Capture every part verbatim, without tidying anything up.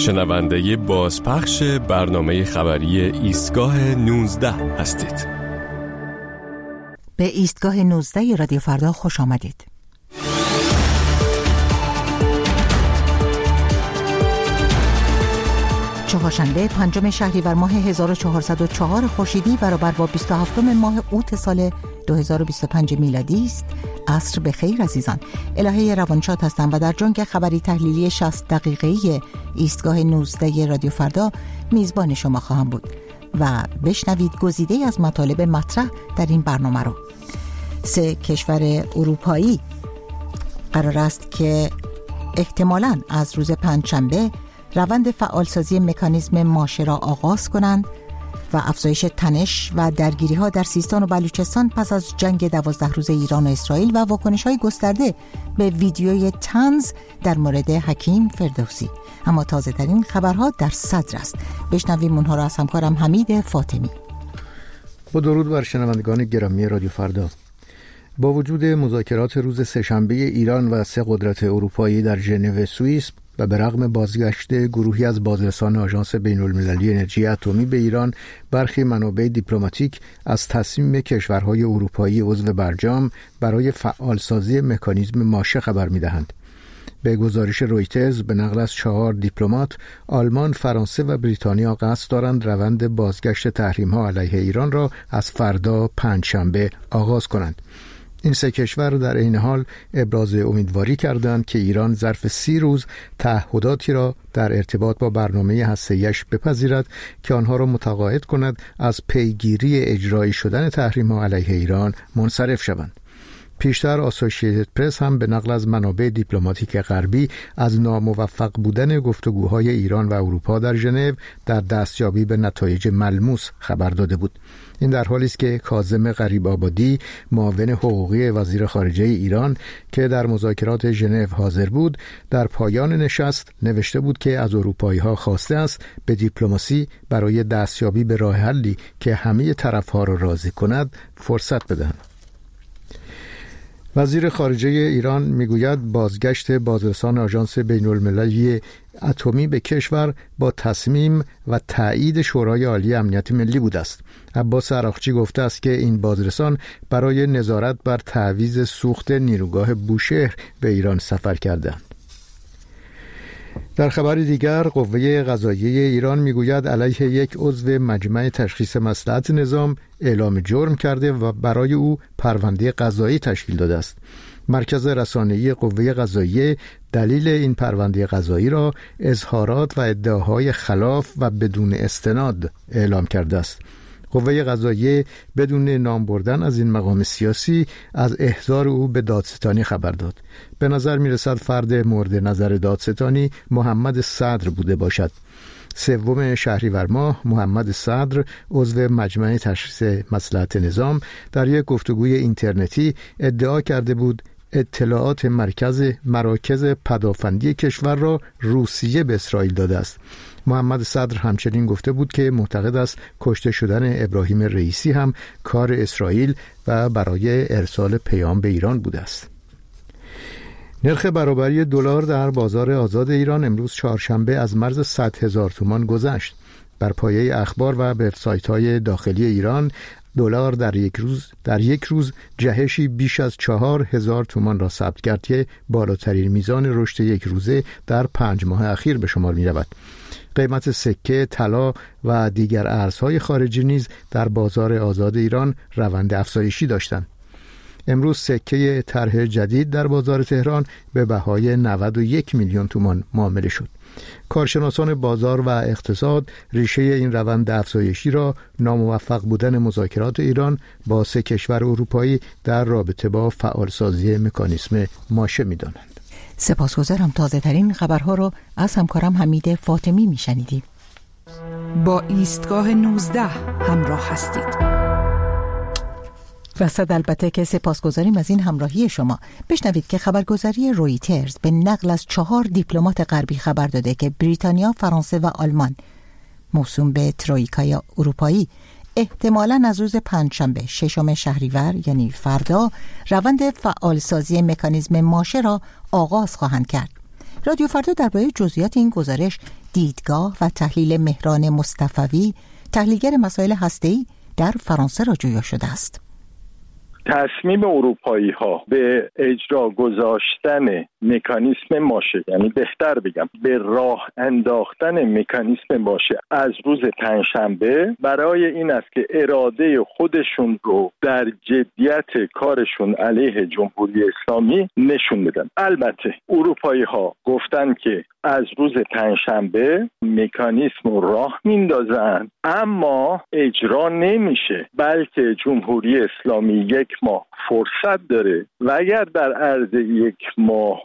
شنونده بازپخش برنامه خبری ایستگاه نوزده هستید. به ایستگاه نوزده رادیو فردا خوش آمدید. چهارشنبه پنجم شهریور ماه هزار و چهارصد و چهار خورشیدی برابر با بیست و هفتم ماه اوت سال دو هزار و بیست و پنج میلادی است. عصر بخیر عزیزان. الهه روانشاد هستم و در جنگ خبری تحلیلی شصت دقیقه‌ای ایستگاه نوزده رادیو فردا میزبان شما خواهم بود و بشنوید گزیده از مطالب مطرح در این برنامه رو. سه کشور اروپایی قرار است که احتمالاً از روز پنجشنبه روند فعالسازی مکانیزم ماشه را آغاز کنند و افزایش تنش و درگیری ها در سیستان و بلوچستان پس از جنگ دوازده روز ایران و اسرائیل و واکنش های گسترده به ویدیوی طنز در مورد حکیم فردوسی. اما تازه ترین خبرها در صدر است. بشنویم اونها را از همکارم حمید فاطمی. با درود بر شنوندگان گرامی رادیو فردا. با وجود مذاکرات روز سه‌شنبه ایران و سه قدرت اروپایی در ژنو سوئیس و به رغم بازگشت گروهی از بازرسان آژانس بین‌المللی انرژی اتمی به ایران، برخی منابع دیپلماتیک از تصمیم کشورهای اروپایی عضو برجام برای فعالسازی مکانیزم ماشه خبر می‌دهند. به گزارش رویترز به نقل از چهار دیپلمات، آلمان، فرانسه و بریتانیا قصد دارند روند بازگشت تحریم‌ها علیه ایران را از فردا پنجشنبه آغاز کنند. این سه کشور در این حال ابراز امیدواری کردند که ایران ظرف سی روز تعهداتی را در ارتباط با برنامه هسته‌ایش بپذیرد که آنها را متقاعد کند از پیگیری اجرایی شدن تحریم‌ها علیه ایران منصرف شوند. پیشتر آسوشییتد پرس هم به نقل از منابع دیپلماتیک غربی از ناموفق بودن گفتگوهای ایران و اروپا در ژنو در دستیابی به نتایج ملموس خبر داده بود. این در حالی است که کاظم غریب‌آبادی، معاون حقوقی وزیر خارجه ایران که در مذاکرات ژنو حاضر بود، در پایان نشست نوشته بود که از اروپایی‌ها خواسته است به دیپلماسی برای دستیابی به راه حلی که همه طرف‌ها را راضی کند فرصت بدهند. وزیر خارجه ایران میگوید بازگشت بازرسان آژانس بین‌المللی اتمی به کشور با تصمیم و تایید شورای عالی امنیت ملی بوده است. عباس عراقچی گفته است که این بازرسان برای نظارت بر تعویض سوخت نیروگاه بوشهر به ایران سفر کردند. در خبر دیگر، قوه قضاییه ایران میگوید علیه یک عضو مجمع تشخیص مصلحت نظام اعلام جرم کرده و برای او پرونده قضایی تشکیل داده است. مرکز رسانه‌ای قوه قضاییه دلیل این پرونده قضایی را اظهارات و ادعاهای خلاف و بدون استناد اعلام کرده است. قوه قضاییه بدون نام بردن از این مقام سیاسی از احضار او به دادستانی خبر داد. به نظر می رسد فرد مورد نظر دادستانی محمد صدر بوده باشد. سوم شهریور ماه محمد صدر عضو مجمع تشخیص مصلحت نظام در یک گفتگوی اینترنتی ادعا کرده بود اطلاعات مرکز مراکز پدافندی کشور را روسیه به اسرائیل داده است. محمد صدر همچنین گفته بود که معتقد است کشته شدن ابراهیم رئیسی هم کار اسرائیل و برای ارسال پیام به ایران بوده است. نرخ برابری دلار در بازار آزاد ایران امروز چهارشنبه از مرز صد هزار تومان گذشت. بر پایه اخبار و وبسایت‌های داخلی ایران، دلار در یک روز در یک روز جهشی بیش از چهار هزار تومان را ثبت کرد که بالاترین میزان رشد یک روزه در پنج ماه اخیر به شمار می رود. قیمت سکه، طلا و دیگر ارزهای خارجی نیز در بازار آزاد ایران روند افزایشی داشتند. امروز سکه طرح جدید در بازار تهران به بهای نود و یک میلیون تومان معامله شد. کارشناسان بازار و اقتصاد ریشه این روند افزایشی را ناموفق بودن مذاکرات ایران با سه کشور اروپایی در رابطه با فعالسازی مکانیزم ماشه می‌دانند. سپاسگزارم. تازه ترین خبرها رو از همکارم حمید فاطمی میشنیدیم. با ایستگاه نوزده همراه هستید. وسط البته که سپاسگزاریم از این همراهی شما. بشنوید که خبرگزاری رویترز به نقل از چهار دیپلمات غربی خبر داده که بریتانیا، فرانسه و آلمان موسوم به ترویکای اروپایی احتمالاً از روز پنجشنبه ششم شهریور یعنی فردا روند فعالسازی مکانیزم ماشه را آغاز خواهند کرد. رادیو فردا درباره جزئیات این گزارش، دیدگاه و تحلیل مهران مصطفوی، تحلیلگر مسائل هسته‌ای در فرانسه را جویا شده است. تصمیم اروپایی ها به اجرا گذاشتن مکانیسم ماشه، یعنی بهتر بگم به راه انداختن مکانیسم ماشه از روز پنجشنبه، برای این است که اراده خودشون رو در جدیت کارشون علیه جمهوری اسلامی نشون بدن. البته اروپایی ها گفتن که از روز پنجشنبه مکانیسم رو راه میندازن، اما اجرا نمیشه، بلکه جمهوری اسلامی یک ماه فرصت داره و اگر در عرض یک ماه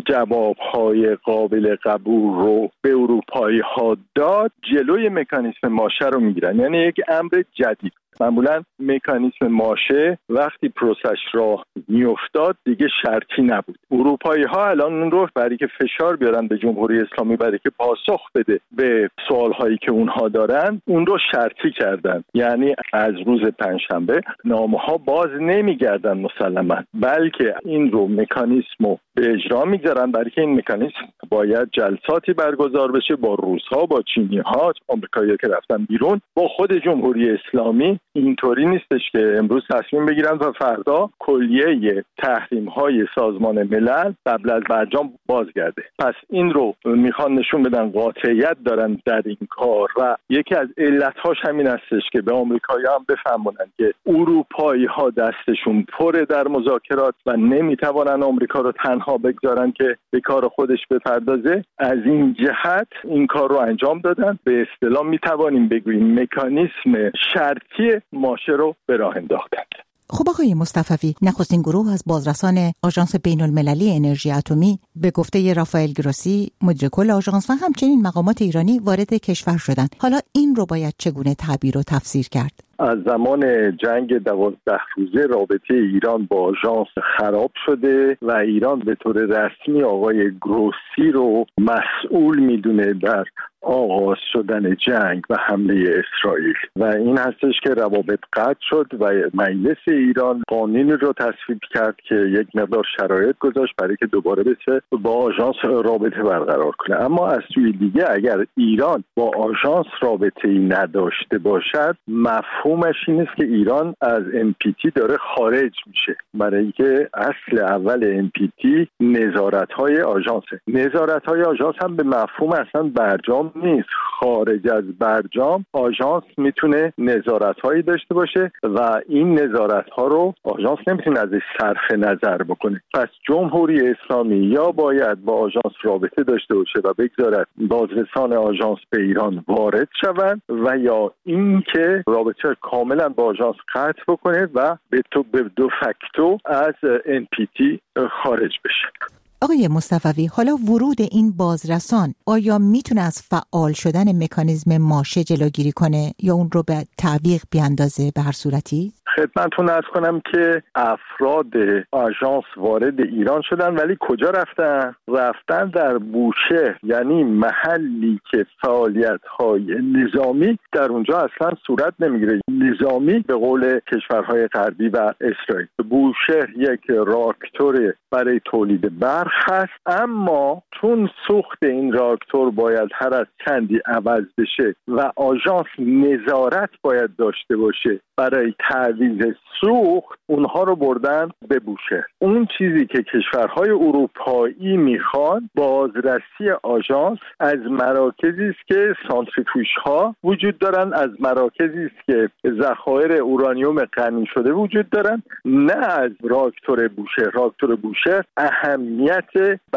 جوابهای قابل قبول رو به اروپایی ها داد، جلوی مکانیسم ماشه رو میگیرن. یعنی یک امر جدید. معمولا مکانیسم ماشه وقتی پروسش راه میافتاد دیگه شرطی نبود. اروپایی ها الان اون رو برای که فشار بیارن به جمهوری اسلامی، برای که پاسخ بده به سوال هایی که اونها دارن، اون رو شرطی کردن. یعنی از روز پنجشنبه نامه ها باز نمیگردن مسلما، بلکه این رو مکانیسم رو به اجرا میگذارن، برای که این مکانیسم باید جلساتی برگزار بشه با روس‌ها، با چینی‌ها، آمریکایی‌ها که رفتن بیرون، با خود جمهوری اسلامی. اینطوری نیستش که امروز تصمیم بگیرن و فردا کلیه تحریم‌های سازمان ملل قبل از برجام بازگرده. پس این رو میخوان نشون بدن قاطعیت دارن در این کار و یکی از علت‌هاش همین هستش که به آمریکایی‌ها هم بفهمونن که اروپایی‌ها دستشون پره در مذاکرات و نمیتوانن آمریکا رو تنها بگذارن که به کار خودش بپردازه. از این جهت این کار رو انجام دادن. به اصطلاح میتوانیم بگوییم مکانیسم شرطی ماشه رو به راه انداختند. خب آقای مصطفوی، نخستین گروه از بازرسان آژانس بین المللی انرژی اتمی به گفته رافائل گروسی، مدیر کل آژانس، و همچنین مقامات ایرانی وارد کشور شدند. حالا این رو باید چگونه تعبیر و تفسیر کرد؟ از زمان جنگ دوازده روزه رابطه ایران با آژانس خراب شده و ایران به طور رسمی آقای گروسی رو مسئول میدونه در آغاز شدن جنگ و حمله اسرائیل و این هستش که روابط قطع شد و مجلس ایران قانونی رو تصویب کرد که یک مقدار شرایط گذاشت برای که دوباره بشه با آژانس رابطه برقرار کنه. اما از سوی دیگه اگر ایران با آژانس رابطه‌ای نداشته باشد، مفهومش این است که ایران از ام پی تی داره خارج میشه، برای که اصل اول ام پی تی نظارت‌های آژانسه. نظارت‌های آژانس هم به مفهوم اصلا برجام نیست. خارج از برجام آژانس میتونه نظارت‌هایی داشته باشه و این نظارت‌ها رو آژانس نمیتونه ازش صرف نظر بکنه. پس جمهوری اسلامی یا باید با آژانس رابطه داشته باشه و بگذارد بازرسان آژانس به ایران وارد شوند و یا اینکه رابطه کاملا با آژانس قطع بکنه و به تو به دو فاکتو از ام پی تی خارج بشه. آقای مصطفوی، حالا ورود این بازرسان آیا میتونه از فعال شدن مکانیزم ماشه جلوگیری کنه یا اون رو به تعویق بیاندازه به هر صورتی؟ خدمتتون عرض کنم که افراد آژانس وارد ایران شدن، ولی کجا رفتن؟ رفتن در بوشهر، یعنی محلی که فعالیت‌های نظامی در اونجا اصلا صورت نمیگیره. نظامی به قول کشورهای غربی و اسرائیل. بوشهر یک راکتور برای تولید برق هست، اما چون سوخت این راکتور باید هر از چندی عوض بشه و آژانس نظارت باید داشته باشه برای تعویض سوخت، اونها رو بردن به بوشهر. اون چیزی که کشورهای اروپایی میخوان بازرسی آژانس از مراکزی است که سانتریفیوژها وجود دارن، از مراکزی است که ذخایر اورانیوم غنی شده وجود دارن، نه از راکتور بوشهر. راکتور بوشهر اهمیت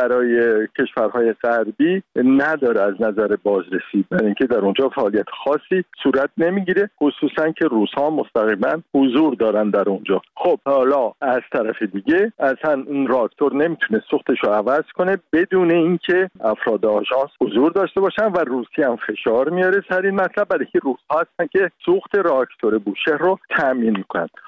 برای کشورهای غربی نداره از نظر بازرسی، برای اینکه در اونجا فعالیت خاصی صورت نمیگیره، خصوصا که روس‌ها مستقیما حضور دارن در اونجا. خب حالا از طرف دیگه اصلا این راکتور نمیتونه سوختش رو عوض کنه بدون اینکه افراد آژانس حضور داشته باشن و روسی هم فشار میاره سر این مطلب، برای که روس‌ها هستن که سوخت راکتور بوشهر رو تامین میکنن.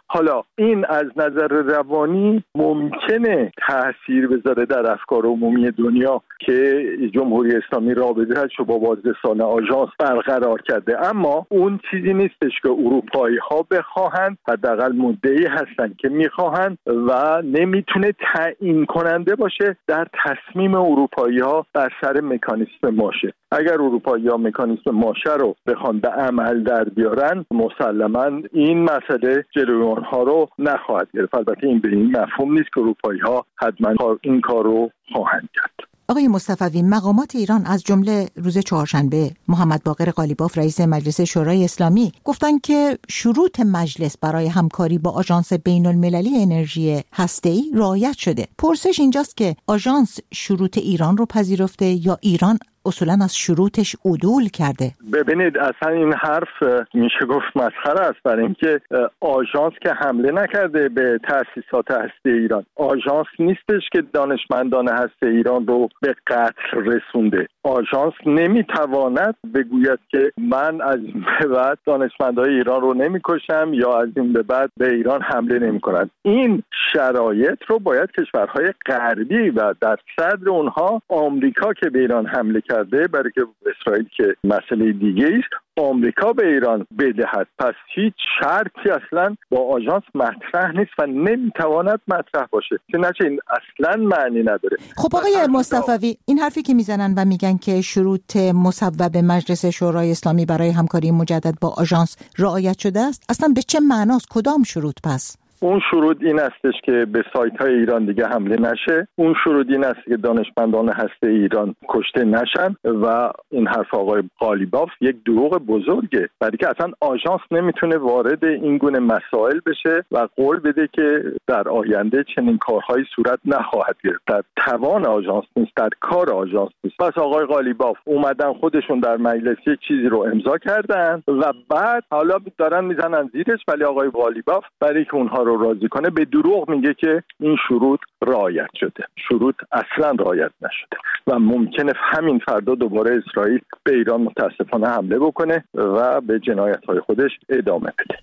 حالا این از نظر روانی ممکنه تاثیر بذاره در افکار عمومی دنیا که جمهوری اسلامی رابطه‌اش رو با بازرسان آژانس برقرار کرده، اما اون چیزی نیستش که اروپایی‌ها بخواهند، حداقل مدعی هستن که میخواهند و نمیتونه تعیین کننده باشه در تصمیم اروپایی‌ها بر سر مکانیسم ماشه. اگر اروپایی‌ها مکانیسم ماشه رو بخوان به عمل در بیارن، مسلماً این مسئله جلوی آنها رو نخواهد گرفت. البته این به این مفهوم نیست که اروپایی‌ها حتما این کار رو خواهند کرد. آقای مصطفوی، مقامات ایران از جمله روز چهارشنبه محمد باقر قالیباف رئیس مجلس شورای اسلامی گفتند که شروط مجلس برای همکاری با آژانس بین‌المللی انرژی هسته‌ای رعایت شده. پرسش اینجاست که آژانس شروط ایران رو پذیرفته یا ایران اصولاً از شروطش عدول کرده؟ ببینید اصلا این حرف میشه گفت مسخره است، برای اینکه آژانس که حمله نکرده به تأسیسات هسته ایران. آژانس نیستش که دانشمندان هسته ایران رو به قتل رسونده. آژانس نمیتواند بگوید که من از این به بعد دانشمندای ایران رو نمیکشم یا از این به بعد به ایران حمله نمیکنند. این شرایط رو باید کشورهای غربی و در صدر اونها آمریکا که به ایران حمله کرده، برای که اسرائیل که مسئله دیگه است، آمریکا به ایران بدهد. پس هیچ شرطی اصلا با آژانس مطرح نیست و نمیتواند مطرح باشه، چنانچه این اصلا معنی نداره. خب آقای مصطفوی، این حرفی که میزنن و میگن که شروط مصوب مجلس شورای اسلامی برای همکاری مجدد با آژانس رعایت شده است، اصلا به چه معناست؟ کدام شروط پس؟ اون شروط این استش که به سایت‌های ایران دیگه حمله نشه. اون شروط این است که دانشمندان هسته ایران کشته نشن و این حرف آقای قالیباف یک دروغ بزرگه، برای که اصلا آژانس نمیتونه وارد این گونه مسائل بشه و قول بده که در آینده چنین کارهایی صورت نخواهد گرفت. در توان آژانس نیست، در کار آژانس نیست. پس آقای قالیباف اومدن خودشون در مجلس یک چیزی رو امضا کردن و بعد حالا دارن میزنن زیرش، ولی آقای قالیباف برای که اونها رو راضی کنه به دروغ میگه که این شروط رعایت شده. شروط اصلا رعایت نشده و ممکنه همین فردا دوباره اسرائیل به ایران متاسفانه حمله بکنه و به جنایت‌های خودش ادامه بده.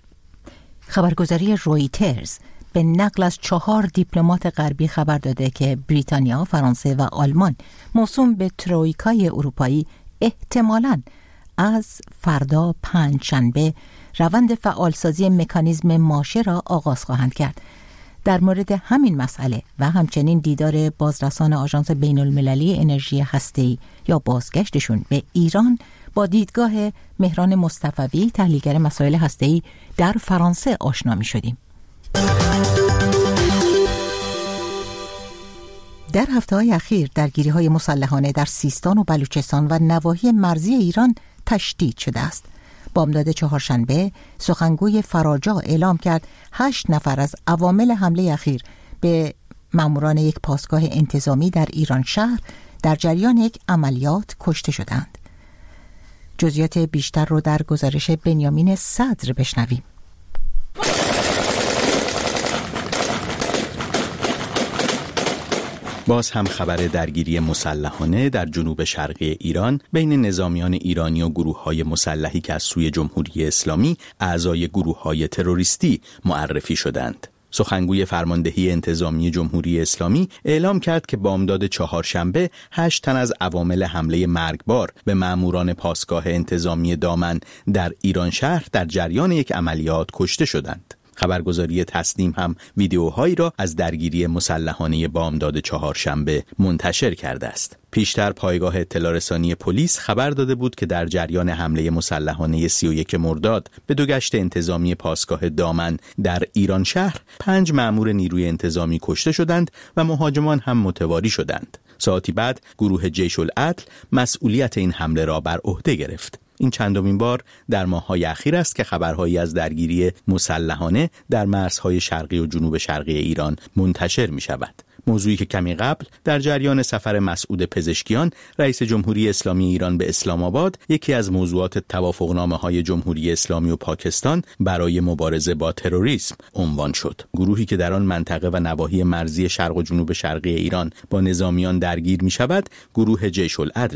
خبرگزاری رویترز به نقل از چهار دیپلمات غربی خبر داده که بریتانیا، فرانسه و آلمان موسوم به ترویکای اروپایی احتمالاً از فردا پنجشنبه روند فعالسازی مکانیزم ماشه را آغاز خواهند کرد. در مورد همین مسئله و همچنین دیدار بازرسان آژانس بین‌المللی انرژی هسته‌ای یا بازگشتشون به ایران با دیدگاه مهران مصطفوی، تحلیلگر مسائل هسته‌ای در فرانسه آشنا می شدیم. در هفته‌های اخیر درگیری‌های مسلحانه در سیستان و بلوچستان و نواحی مرزی ایران تشدید شده است. بامداد چهارشنبه سخنگوی فراجا اعلام کرد هشت نفر از عوامل حمله اخیر به ماموران یک پاسگاه انتظامی در ایران شهر در جریان یک عملیات کشته شدند. جزئیات بیشتر رو در گزارش بنیامین صدر بشنویم. باز هم خبر درگیری مسلحانه در جنوب شرقی ایران بین نظامیان ایرانی و گروه‌های مسلحی که از سوی جمهوری اسلامی اعضای گروه‌های تروریستی معرفی شدند. سخنگوی فرماندهی انتظامی جمهوری اسلامی اعلام کرد که بامداد چهارشنبه هشت تن از عوامل حمله مرگبار به ماموران پاسگاه انتظامی دامن در ایران شهر در جریان یک عملیات کشته شدند. خبرگزاری تسنیم هم ویدیوهایی را از درگیری مسلحانه بامداد چهارشنبه منتشر کرده است. پیشتر پایگاه اطلاع رسانی پلیس خبر داده بود که در جریان حمله مسلحانه سی و یک مرداد به دو گشت انتظامی پاسگاه دامن در ایران شهر پنج مأمور نیروی انتظامی کشته شدند و مهاجمان هم متواری شدند. ساعتی بعد گروه جیش العدل مسئولیت این حمله را بر عهده گرفت. این چندمین بار در ماه‌های اخیر است که خبرهایی از درگیری مسلحانه در مرزهای شرقی و جنوب شرقی ایران منتشر می شود. موضوعی که کمی قبل در جریان سفر مسعود پزشکیان رئیس جمهوری اسلامی ایران به اسلام آباد یکی از موضوعات توافقنامه‌های جمهوری اسلامی و پاکستان برای مبارزه با تروریسم عنوان شد. گروهی که در آن منطقه و نواحی مرزی شرق و جنوب شرقی ایران با نظامیان درگیر می شود، گروه جیش العدل است.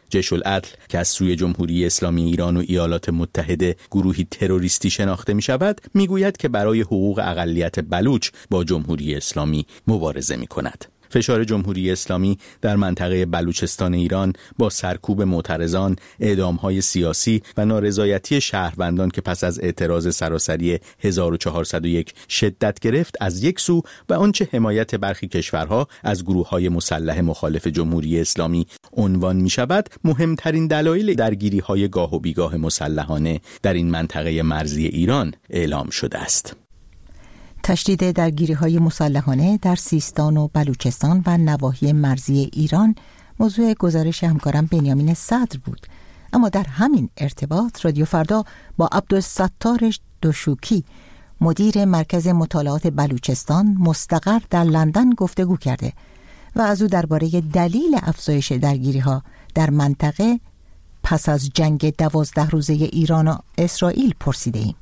جیش العدل که از سوی جمهوری اسلامی ایران و ایالات متحده گروهی تروریستی شناخته می شود، می گوید که برای حقوق اقلیت بلوچ با جمهوری اسلامی مبارزه می کند. فشار جمهوری اسلامی در منطقه بلوچستان ایران با سرکوب معترضان، اعدام‌های سیاسی و نارضایتی شهروندان که پس از اعتراض سراسری هزار و چهارصد و یک شدت گرفت از یک سو و آنچه حمایت برخی کشورها از گروه‌های مسلح مخالف جمهوری اسلامی عنوان می‌شود، مهمترین دلایل درگیری‌های گاه و بیگاه مسلحانه در این منطقه مرزی ایران اعلام شده است. تشدید درگیری‌های مسلحانه در سیستان و بلوچستان و نواحی مرزی ایران موضوع گزارش همکارم بنیامین صدر بود. اما در همین ارتباط رادیو فردا با عبدالستار دوشوکی، مدیر مرکز مطالعات بلوچستان مستقر در لندن گفتگو کرده و از او درباره دلیل افزایش درگیری‌ها در منطقه پس از جنگ دوازده روزه ایران و اسرائیل پرسیده ایم.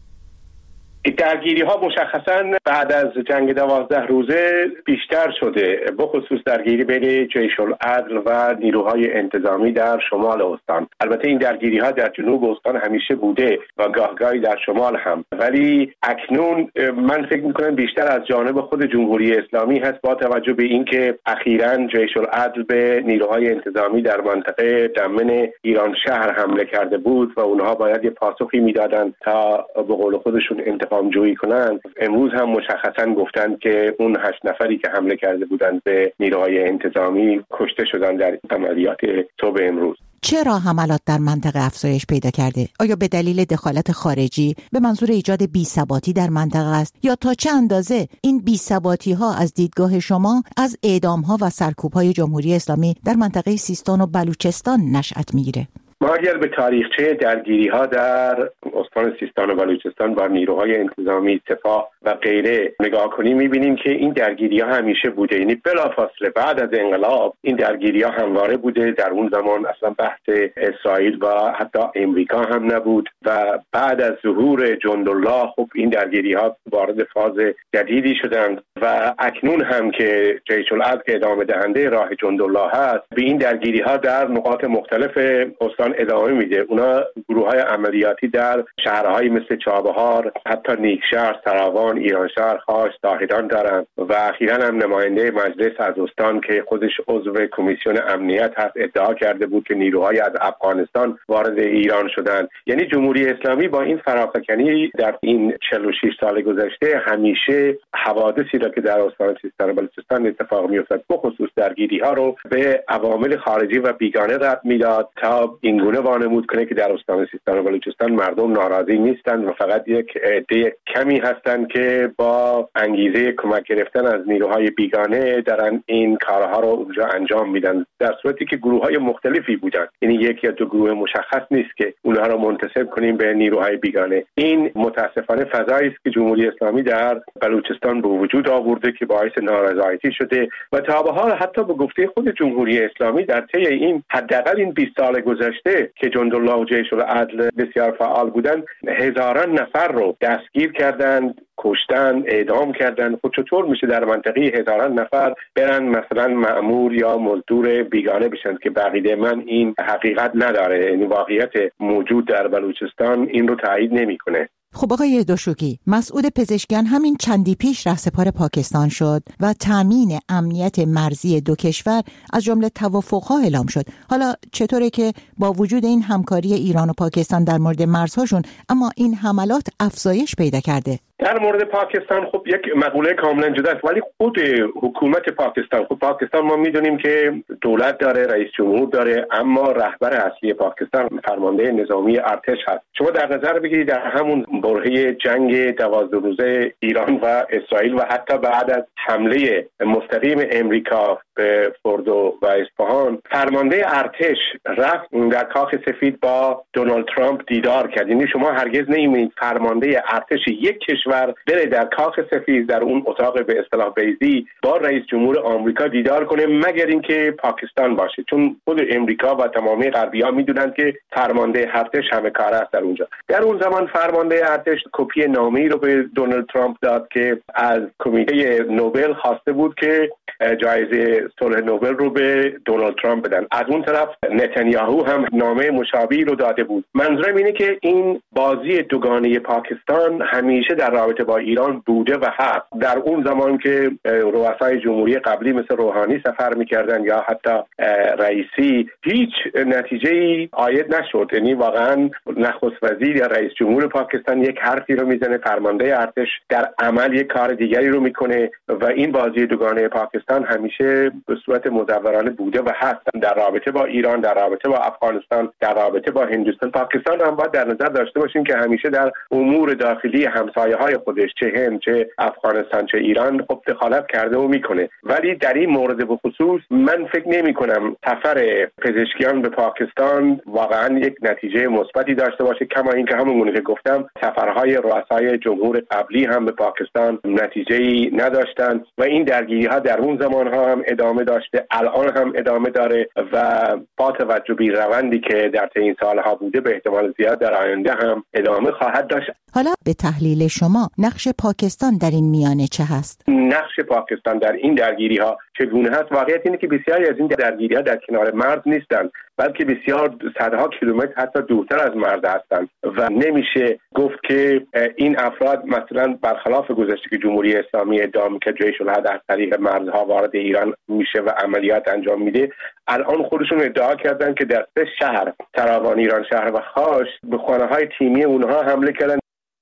درگیری ها مشخصاً بعد از جنگ دوازده روزه بیشتر شده، بخصوص درگیری بین جیش العدل و نیروهای انتظامی در شمال استان. البته این درگیری ها در جنوب استان همیشه بوده و گاهگاهی در شمال هم، ولی اکنون من فکر میکنم بیشتر از جانب خود جمهوری اسلامی هست، با توجه به اینکه اخیراً جیش العدل به نیروهای انتظامی در منطقه دمن ایران شهر حمله کرده بود و اونها باید یه پاسخی میدادن تا به قول خودشون انتقام جویی کنند. امروز هم مشخصاً گفتند که اون هشت نفری که حمله کرده بودند به نیروهای انتظامی کشته شدند در عملیات صبح امروز. چرا حملات در منطقه افزایش پیدا کرده؟ آیا به دلیل دخالت خارجی به منظور ایجاد بی‌ثباتی در منطقه است یا تا چه اندازه این بی‌ثباتی ها از دیدگاه شما از اعدام ها و سرکوب های جمهوری اسلامی در منطقه سیستان و بلوچستان نشأت میگیره؟ ما اگر به تاریخچه درگیری ها در استان سیستان و بلوچستان با نیروهای انتظامی، سپاه و غیره نگاه کنیم، میبینیم که این درگیری ها همیشه بوده. یعنی بلافاصله بعد از انقلاب این درگیری ها همواره بوده. در اون زمان اصلا بحث اسرائیل و حتی امریکا هم نبود و بعد از ظهور جندالله خب این درگیری ها وارد فاز جدیدی شدند و اکنون هم که جیش العدل ادامه دهنده راه جندالله هست، به این درگیری ها در نقاط مختلف استان ادامه میده. اونا گروه های عملیاتی در شهرهای مثل چابهار، حتی نیکشهر، سراوان، ایرانشهر، خاش، زاهدان دارن و اخیراً هم نماینده مجلس از استان که خودش عضو کمیسیون امنیت هست ادعا کرده بود که نیروهای از افغانستان وارد ایران شدند. یعنی جمهوری اسلامی با این فراخوانی در این چهل و شش سال گذشته همیشه حوادثی را که در استان سیستان و بلوچستان اتفاق میافتاد، بخصوص درگیری ها رو به عوامل خارجی و بیگانه ربط میداد تا این گونه وانمود کنه که در استان سیستان و بلوچستان مردم ناراضی نیستند و فقط یک عده کمی هستند که با انگیزه کمک گرفتن از نیروهای بیگانه دارن این کارها رو اونجا انجام میدن، در صورتی که گروه‌های مختلفی بودن. یعنی یک یا دو گروه مشخص نیست که اونها رو منتسب کنیم به نیروهای بیگانه. این متاسفانه فضایی است که جمهوری اسلامی در بلوچستان به وجود آورده که باعث نارضایتی شده و تا به حال حتی به گفته خود جمهوری اسلامی در طی این حداقل این بیست سال گذشته که جندالله و جیش العدل بسیار فعال بودن، هزاران نفر رو دستگیر کردند، کشتن، اعدام کردن. خود چطور میشه در منطقه هزاران نفر برن مثلا مأمور یا مزدور بیگانه بشن که بقیده من این حقیقت نداره. یعنی واقعیت موجود در بلوچستان این رو تایید نمیکنه. خب آقای دوشوکی، مسعود پزشکیان همین چندی پیش رهسپار پاکستان شد و تامین امنیت مرزی دو کشور از جمله توافق‌ها اعلام شد. حالا چطوره که با وجود این همکاری ایران و پاکستان در مورد مرزهاشون، اما این حملات افزایش پیدا کرده؟ در مورد پاکستان خب یک مقوله کاملا جدا است، ولی خود حکومت پاکستان، خب پاکستان ما میدونیم که دولت داره، رئیس جمهور داره، اما رهبر اصلی پاکستان فرمانده نظامی ارتش هست. شما در نظر بگیرید در همون برهه جنگ دوازده روزه ایران و اسرائیل و حتی بعد از حمله مستقیم امریکا به فوردو و اصفهان، فرمانده ارتش رفت در کاخ سفید با دونالد ترامپ دیدار کرد. یعنی شما هرگز نمی‌بینید فرمانده ارتش یک کشور بره در کاخ سفید در اون اتاق به اصطلاح بیضی با رئیس جمهور آمریکا دیدار کنه، مگر اینکه پاکستان باشه، چون خود امریکا و تمامی غربی‌ها میدونن که فرمانده ارتش همه کار است در اونجا. در اون زمان فرمانده ارتش کپی نامه‌ای رو به دونالد ترامپ داد که از کمیته نوبل خواسته بود که جایزه صلح نوبل رو به دونالد ترامپ بدن. از اون طرف نتانیاهو هم نامه مشابهی رو داده بود. منظورم اینه که این بازی دوگانه پاکستان همیشه در رابطه با ایران بوده و هست. در اون زمان که رؤسای جمهوری قبلی مثل روحانی سفر میکردن یا حتی رئیسی، هیچ نتیجه‌ای عاید نشد. یعنی واقعا نخست وزیر یا رئیس جمهور پاکستان یک حرفی رو میزنه، فرمانده ارتش در عمل یک کار دیگری رو میکنه و این بازی دوگانه پاکستان همیشه به صورت مدورانه بوده و هست در رابطه با ایران، در رابطه با افغانستان، در رابطه با هندوستان. پاکستان هم باید در نظر داشته باشیم که همیشه در امور داخلی همسایه‌های خودش، چه هند، چه افغانستان، چه ایران، خب دخالت کرده و میکنه. ولی در این مورد به خصوص من فکر نمی کنم سفر پزشکیان به پاکستان واقعا یک نتیجه مثبتی داشته باشه، کما اینکه همونگونه که گفتم سفرهای رؤسای جمهور قبلی هم به پاکستان نتیجه‌ای نداشتن و این درگیری ها در اون زمان ها هم ادامه داشته، الان هم ادامه داره و با توجه به روندی که در طی این سالها بوده به احتمال زیاد در آینده هم ادامه خواهد داشت. حالا به تحلیل شما نقش پاکستان در این میانه چه هست؟ نقش پاکستان در این درگیری ها چگونه هست؟ واقعیت اینه که بسیاری از این درگیری ها در کنار مرز نیستن، بلکه بسیار صدها کیلومتر حتی دورتر از مرز هستند و نمیشه گفت که این افراد مثلا برخلاف گذشته که جمهوری اسلامی ادعا می‌کرد جیش الهند از طریق مرزها وارد ایران میشه و عملیات انجام میده، الان خودشون ادعا کردن که در سه شهر تراوان، ایران شهر و خاش به خانه‌های تیمی اونها حمله کردن.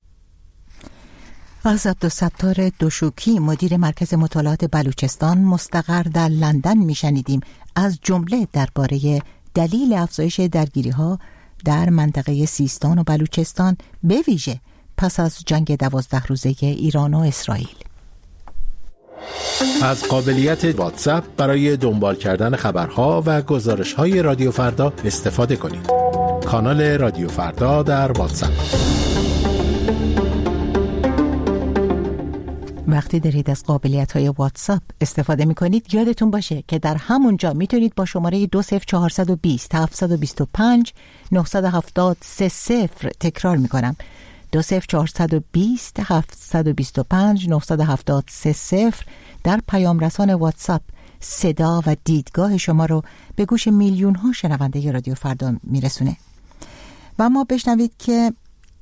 از عبدالستار دوشوکی مدیر مرکز مطالعات بلوچستان مستقر در لندن میشنیدیم از جمله درباره دلیل افزایش درگیری‌ها در منطقه سیستان و بلوچستان به ویژه پس از جنگ دوازده روزه ایران و اسرائیل. از قابلیت واتساپ برای دنبال کردن خبرها و گزارش‌های رادیو فردا استفاده کنید. کانال رادیو فردا در واتساپ. وقتی دارید از قابلیت‌های واتساپ استفاده می‌کنید یادتون باشه که در همونجا میتونید با شماره دو صفر چهار دو صفر هفت دو پنج نه هفت سه صفر تکرار می‌کنم دو صفر چهار دو صفر هفت دو پنج نه هفت سه صفر در پیام رسان واتساپ صدا و دیدگاه شما رو به گوش میلیون ها شنونده رادیو فردا میرسونه. و ما بشنوید که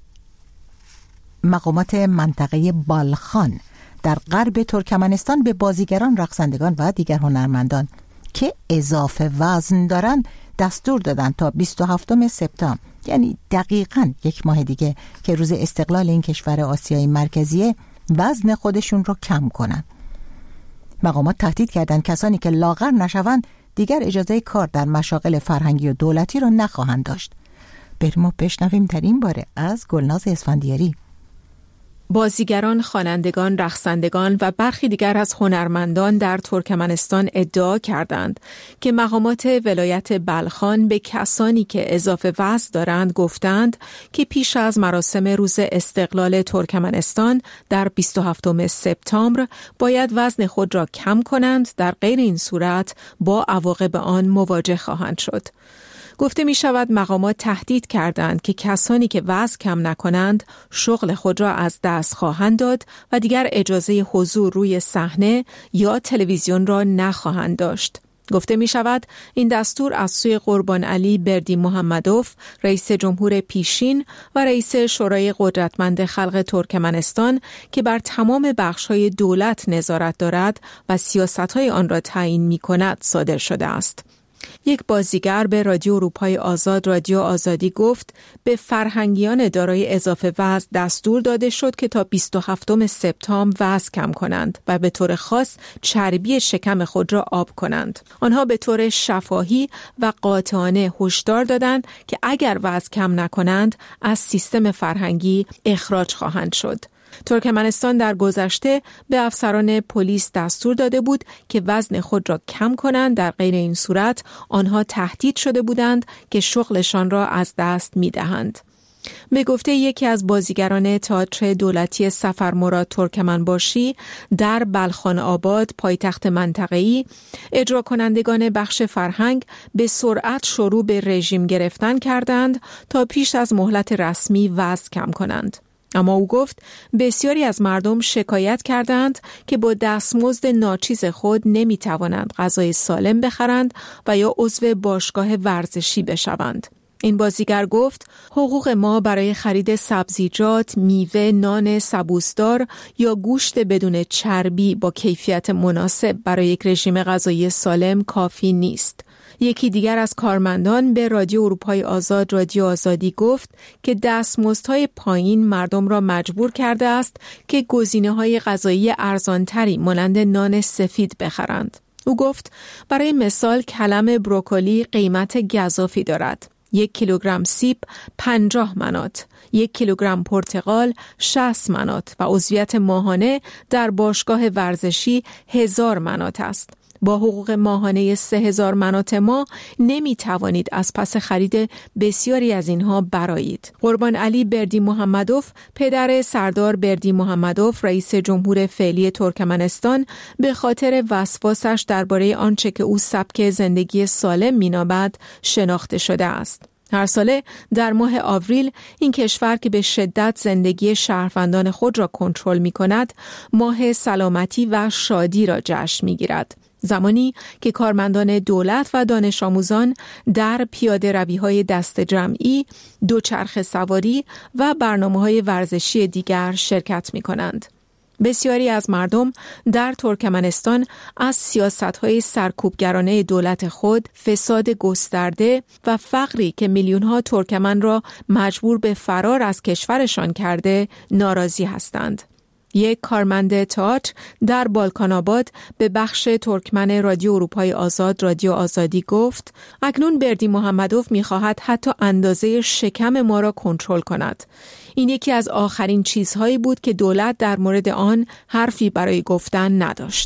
مقامات منطقه بالخان در غرب ترکمنستان به بازیگران، رقصندگان و دیگر هنرمندان که اضافه وزن دارن دستور دادن تا بیست و هفتم سپتامبر، یعنی دقیقاً یک ماه دیگه که روز استقلال این کشور آسیای مرکزیه، وزن خودشون رو کم کنن. مقامات تهدید کردن کسانی که لاغر نشوند دیگر اجازه کار در مشاغل فرهنگی و دولتی رو نخواهند داشت. بریم و بشنویم در این باره از گلناز اسفندیاری. بازیگران، خوانندگان، رقصندگان و برخی دیگر از هنرمندان در ترکمنستان ادعا کردند که مقامات ولایت بلخان به کسانی که اضافه وزن دارند گفتند که پیش از مراسم روز استقلال ترکمنستان در بیست و هفتم سپتامبر باید وزن خود را کم کنند، در غیر این صورت با عواقب آن مواجه خواهند شد. گفته می شود مقامات تهدید کردند که کسانی که وزن کم نکنند شغل خود را از دست خواهند داد و دیگر اجازه حضور روی صحنه یا تلویزیون را نخواهند داشت. گفته می شود این دستور از سوی قربان علی بردی محمدوف، رئیس جمهور پیشین و رئیس شورای قدرتمند خلق ترکمنستان که بر تمام بخش‌های دولت نظارت دارد و سیاست‌های آن را تعیین می کند صادر شده است. یک بازیگر به رادیو اروپای آزاد رادیو آزادی گفت به فرهنگیان دارای اضافه وزن دستور داده شد که تا بیست و هفتم سپتامبر وزن کم کنند و به طور خاص چربی شکم خود را آب کنند. آنها به طور شفاهی و قاطعانه هشدار دادند که اگر وزن کم نکنند از سیستم فرهنگی اخراج خواهند شد. ترکمنستان در گذشته به افسران پلیس دستور داده بود که وزن خود را کم کنند، در غیر این صورت آنها تهدید شده بودند که شغلشان را از دست می‌دهند. به گفته یکی از بازیگران تئاتر دولتی سفرمراد ترکمنباشی در بلخان آباد، پایتخت منطقه‌ای، اجرا کنندگان بخش فرهنگ به سرعت شروع به رژیم گرفتن کردند تا پیش از مهلت رسمی وزن کم کنند. اما او گفت بسیاری از مردم شکایت کردند که با دستمزد ناچیز خود نمی توانند غذای سالم بخرند و یا عضو باشگاه ورزشی بشوند. این بازیگر گفت حقوق ما برای خرید سبزیجات، میوه، نان سبوسدار یا گوشت بدون چربی با کیفیت مناسب برای یک رژیم غذایی سالم کافی نیست. یکی دیگر از کارمندان به رادیو اروپای آزاد رادیو آزادی گفت که دستمزدهای پایین مردم را مجبور کرده است که گزینه‌های غذایی ارزانتری مانند نان سفید بخرند. او گفت برای مثال کلم بروکلی قیمت گزافی دارد. یک کیلوگرم سیب پنجاه منات، یک کیلوگرم پرتقال شصت منات و عضویت ماهانه در باشگاه ورزشی هزار منات است. با حقوق ماهانه سه هزار منات ما نمی توانید از پس خرید بسیاری از اینها برآیید. قربان علی بردی محمدوف، پدر سردار بردی محمدوف رئیس جمهور فعلی ترکمنستان، به خاطر وسواسش درباره آنچه که او سبک زندگی سالم مینامد شناخته شده است. هر ساله در ماه آوریل این کشور که به شدت زندگی شهروندان خود را کنترل می کند، ماه سلامتی و شادی را جشن می گیرد. زمانی که کارمندان دولت و دانش آموزان در پیاده روی‌های دست جمعی، دوچرخه سواری و برنامه‌های ورزشی دیگر شرکت می‌کنند. بسیاری از مردم در ترکمنستان از سیاست‌های سرکوبگرانه دولت خود، فساد گسترده و فقری که میلیون‌ها ترکمن را مجبور به فرار از کشورشان کرده ناراضی هستند. یک کارمند تئاتر در بالکان آباد به بخش ترکمن رادیو اروپای آزاد رادیو آزادی گفت اکنون بردی محمدوف می‌خواهد حتی اندازه شکم ما را کنترل کند. این یکی از آخرین چیزهایی بود که دولت در مورد آن حرفی برای گفتن نداشت.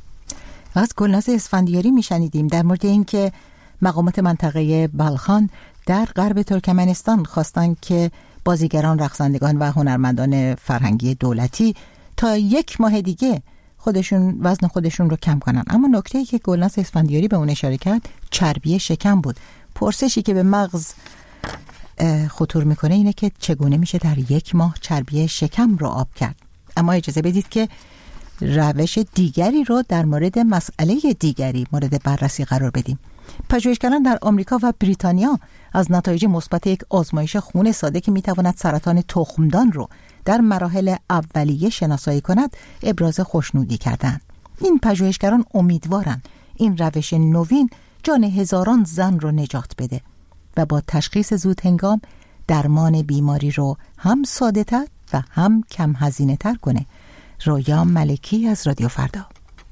از گلناز اسفندیاری میشنیدیم در مورد اینکه مقامات منطقه بالخان در غرب ترکمنستان خواستند که بازیگران، رقصندگان و هنرمندان فرهنگی دولتی تا یک ماه دیگه خودشون وزن خودشون رو کم کنن. اما نکته‌ای که گلناز اسفندیاری به اون اشاره کرد چربی شکم بود. پرسشی که به مغز خطور میکنه اینه که چگونه میشه در یک ماه چربی شکم رو آب کرد. اما اجازه بدید که روش دیگری رو در مورد مسئله دیگری مورد بررسی قرار بدیم. پژوهشگران در آمریکا و بریتانیا از نتایج مثبت یک آزمایش خون ساده که میتواند سرطان تخمدان رو در مراحل اولیه شناسایی کند ابراز خوشنودی کردند. این پژوهشگران امیدوارند این روش نوین جان هزاران زن رو نجات بده و با تشخیص زود هنگام درمان بیماری رو هم ساده تر و هم کم هزینه تر کنه. رویا ملکی از رادیو فردا.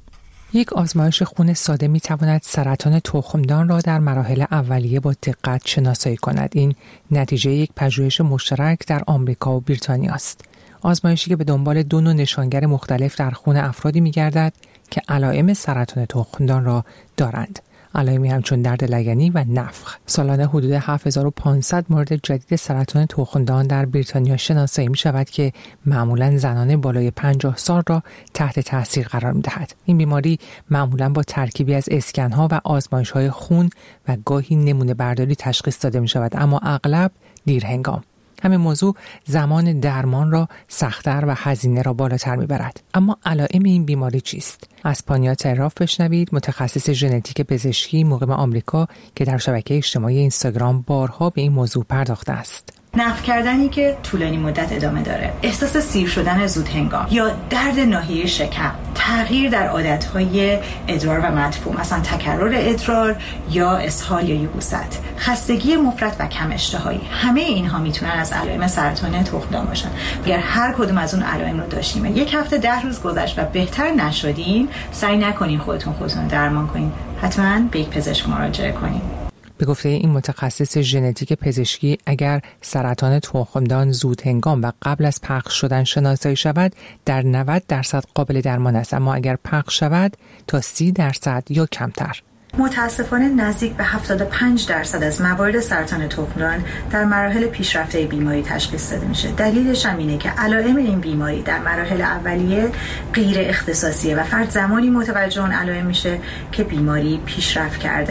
یک آزمایش خون ساده می تواند سرطان تخمدان را در مراحل اولیه با دقت شناسایی کند. این نتیجه یک پژوهش مشترک در آمریکا و بریتانیا است. آزمایشی که به دنبال دو نوع نشانگر مختلف در خون افرادی می گردد که علائم سرطان تخمدان را دارند. علائمی همچون درد لگنی و نفخ. سالانه حدود هفت هزار و پانصد مورد جدید سرطان تخمدان در بریتانیا شناسایی می شود که معمولاً زنان بالای پنجاه سال را تحت تاثیر قرار می دهد. این بیماری معمولاً با ترکیبی از اسکن‌ها و آزمایش‌های خون و گاهی نمونه برداری تشخیص داده می شود، اما اغلب دیر هنگام. همین موضوع زمان درمان را سخت‌تر و هزینه را بالاتر می‌برد. اما علائم این بیماری چیست؟ از پانیا تراف بشنوید، متخصص ژنتیک پزشکی مقیم آمریکا که در شبکه اجتماعی اینستاگرام بارها به این موضوع پرداخته است. نفخ کردنی که طولانی مدت ادامه داره، احساس سیر شدن زود هنگام یا درد ناحیه شکم، تغییر در عادتهای ادرار و مدفوع، مثلا تکرر ادرار یا اسهال یا یبوست، خستگی مفرط و کم اشتهایی، همه اینها میتونن از علائم سرطان تخمدان باشن. اگر هر کدوم از اون علائم رو داشتیم یک هفته ده روز گذشت و بهتر نشدین، سعی نکنین خودتون خودتون درمان کنین، حتما به یک پزشک مراجعه کنین. به گفته این متخصص ژنتیک پزشکی، اگر سرطان تخمدان زود هنگام و قبل از پخش شدن شناسایی شود در نود درصد قابل درمان است، اما اگر پخش شود تا سی درصد یا کمتر. متاسفانه نزدیک به هفتاد و پنج درصد از موارد سرطان تخمدان در مراحل پیشرفته بیماری تشخیص داده میشه. دلیلش هم اینه که علائم این بیماری در مراحل اولیه غیر اختصاصیه و فرد زمانی متوجه اون علائم میشه که بیماری پیشرفت کرده.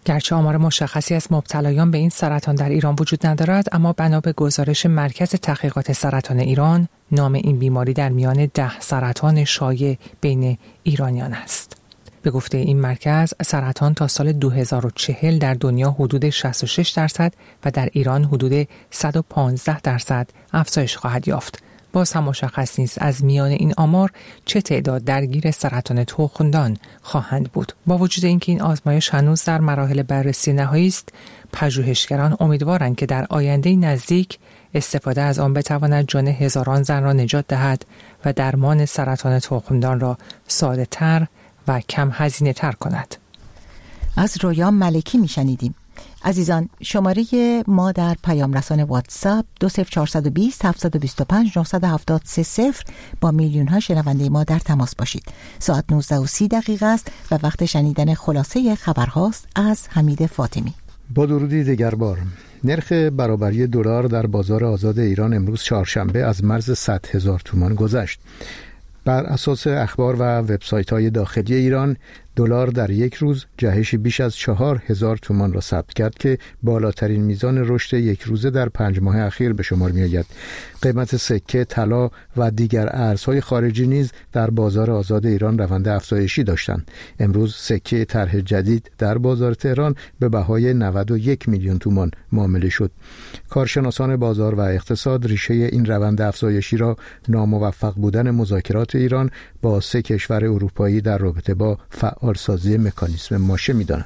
گرچه آمار مشخصی از مبتلایان به این سرطان در ایران وجود ندارد، اما بنا به گزارش مرکز تحقیقات سرطان ایران، نام این بیماری در میان ده سرطان شایع بین ایرانیان است. به گفته این مرکز، سرطان تا سال دو هزار و چهل در دنیا حدود شصت و شش درصد و در ایران حدود صد و پانزده درصد افزایش خواهد یافت. باز هم مشخص نیست از میان این آمار چه تعداد درگیر سرطان تخمدان خواهند بود. با وجود اینکه این آزمایش هنوز در مراحل بررسی نهایی است، پژوهشگران امیدوارند که در آینده نزدیک استفاده از آن بتواند جان هزاران زن را نجات دهد و درمان سرطان تخمدان را ساده‌تر و کم هزینه تر کند. از رویا ملکی میشنیدیم. عزیزان، شماره ما در پیام رسان واتساپ دو صفر چهار دو صفر هفت دو پنج نه هفت سه صفر با میلیون ها شنونده ما در تماس باشید. ساعت نوزده و سی دقیقه است و وقت شنیدن خلاصه خبرهاست از حمید فاطمی. با درودی دیگر بار. نرخ برابری دلار در بازار آزاد ایران امروز چهارشنبه از مرز صد هزار تومان گذشت. بر اساس اخبار و وبسایت‌های داخلی ایران، دلار در یک روز جهشی بیش از چهار هزار تومان را ثبت کرد که بالاترین میزان رشد یک روزه در پنج ماه اخیر به شمار می‌آید. قیمت سکه، طلا و دیگر ارزهای خارجی نیز در بازار آزاد ایران روند افزایشی داشتند. امروز سکه طرح جدید در بازار تهران به بهای نود و یک میلیون تومان معامله شد. کارشناسان بازار و اقتصاد ریشه این روند افزایشی را ناموفق بودن مذاکرات ایران با سه کشور اروپایی در رابطه با فعالسازی مکانیسم ماشه می‌دانند.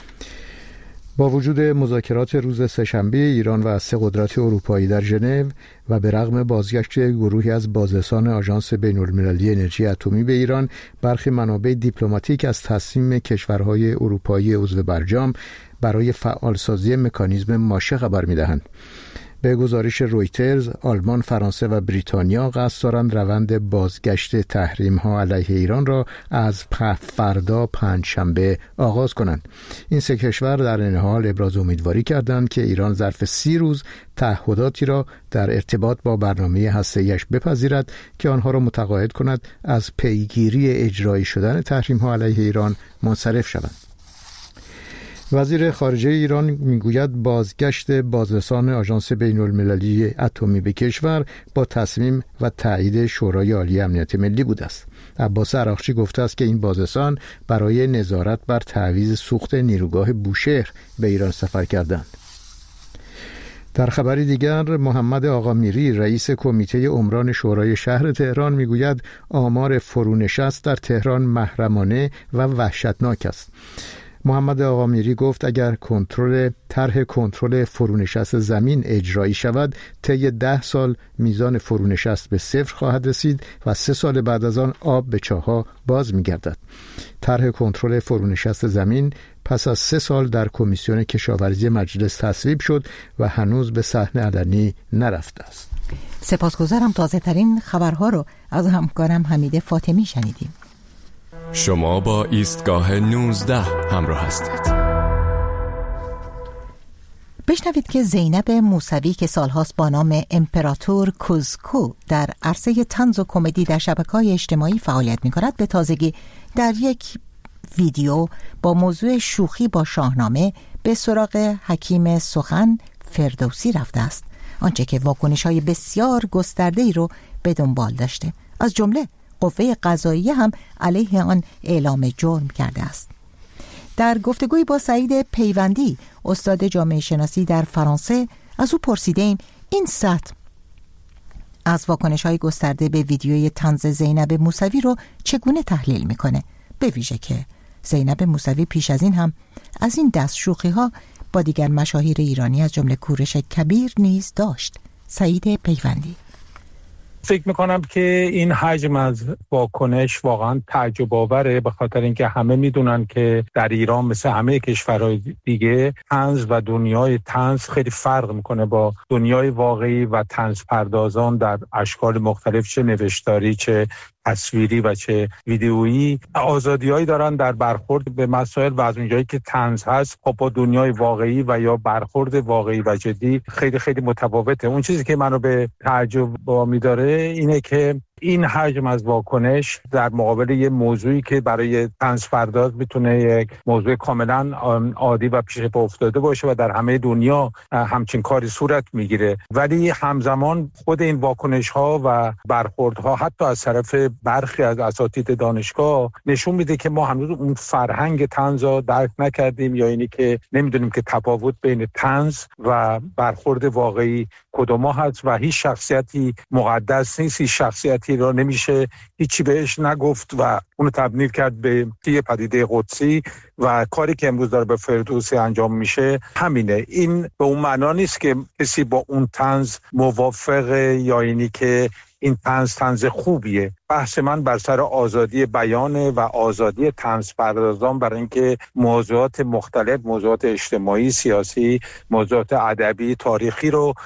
با وجود مذاکرات روز سه‌شنبه ایران و سه قدرت اروپایی در ژنو و به رغم بازگشت گروهی از بازرسان آژانس بین‌المللی انرژی اتمی به ایران، برخی منابع دیپلماتیک از تصمیم کشورهای اروپایی عضو برجام برای فعالسازی مکانیزم ماشه خبر می‌دهند. به گزارش رویترز، آلمان، فرانسه و بریتانیا قصد دارند روند بازگشت تحریم‌ها علیه ایران را از فردا پنجشنبه آغاز کنند. این سه کشور در این حال ابراز امیدواری کردند که ایران ظرف سی روز تعهداتی را در ارتباط با برنامه هسته‌ایش بپذیرد که آنها را متقاعد کند از پیگیری اجرایی شدن تحریم‌ها علیه ایران منصرف شوند. وزیر خارجه ایران میگوید بازگشت بازرسان آژانس بین‌المللی اتمی به کشور با تصمیم و تایید شورای عالی امنیت ملی بوده است. عباس عراقچی گفته است که این بازرسان برای نظارت بر تعویض سوخت نیروگاه بوشهر به ایران سفر کردند. در خبری دیگر، محمد آقامیری رئیس کمیته عمران شورای شهر تهران میگوید آمار فرونشست در تهران محرمانه و وحشتناک است. محمد آقامیری گفت اگر کنترل طرح کنترل فرونشست زمین اجرایی شود، طی ده سال میزان فرونشست به صفر خواهد رسید و سه سال بعد از آن آب به چاه‌ها باز می‌گردد. طرح کنترل فرونشست زمین پس از سه سال در کمیسیون کشاورزی مجلس تصویب شد و هنوز به صحن علنی نرفته است. سپاسگزارم. تازه ترین خبرها رو از همکارم حمید فاطمی شنیدیم. شما با ایستگاه نوزده همراه هستید. بشنوید که زینب موسوی که سالهاست با نام امپراتور کوزکو در عرصه طنز و کمدی در شبکه‌های اجتماعی فعالیت می‌کند، به تازگی در یک ویدیو با موضوع شوخی با شاهنامه به سراغ حکیم سخن فردوسی رفته است، آنچه که واکنش‌های بسیار گسترده‌ای رو به دنبال داشته. از جمله قوه قضاییه هم علیه آن اعلام جرم کرده است. در گفتگوی با سعید پیوندی، استاد جامعه شناسی در فرانسه، از او پرسیدیم این سطح از واکنش‌های گسترده به ویدیوی طنز زینب موسوی رو چگونه تحلیل میکنه، به ویژه که زینب موسوی پیش از این هم از این دست شوخی‌ها با دیگر مشاهیر ایرانی از جمله کوروش کبیر نیز داشت. سعید پیوندی: فکر میکنم که این حجم از واکنش واقعا تعجب آوره، به خاطر اینکه همه میدونن که در ایران مثل همه کشورهای دیگه طنز و دنیای طنز خیلی فرق میکنه با دنیای واقعی و طنز پردازان در اشکال مختلف، چه نوشتاری، چه تصویری و چه ویدئویی. آزادی‌هایی دارن در برخورد به مسائل و از اونجایی که طنز هست خب با دنیای واقعی و یا برخورد واقعی و جدی خیلی خیلی متفاوته. اون چیزی که منو به تعجب وامی داره اینه که این حجم از واکنش در مقابل یه موضوعی که برای طنز پرداز میتونه یک موضوع کاملا عادی و پیش پا افتاده باشه و در همه دنیا همچین کاری صورت میگیره، ولی همزمان خود این واکنش ها و برخوردها حتی از طرف برخی از اساتید دانشگاه نشون میده که ما هنوز اون فرهنگ طنز رو درک نکردیم، یا اینی که نمیدونیم که تفاوت بین طنز و برخورد واقعی کدوم هست و هیچ شخصیتی مقدس نیست، هیچ شخصیتی رو نمیشه هیچی بهش نگفت و اونو تبدیل کرد به یه پدیده قدسی و کاری که امروز داره به فردوسی انجام میشه همینه. این به اون معنا نیست که کسی با اون طنز موافقه یا اینی که این طنز طنز خوبیه. بحث من بر سر آزادی بیانه و آزادی طنز پردازان برای اینکه موضوعات مختلف، موضوعات اجتماعی، سیاسی، موضوعات ادبی، تاریخی رو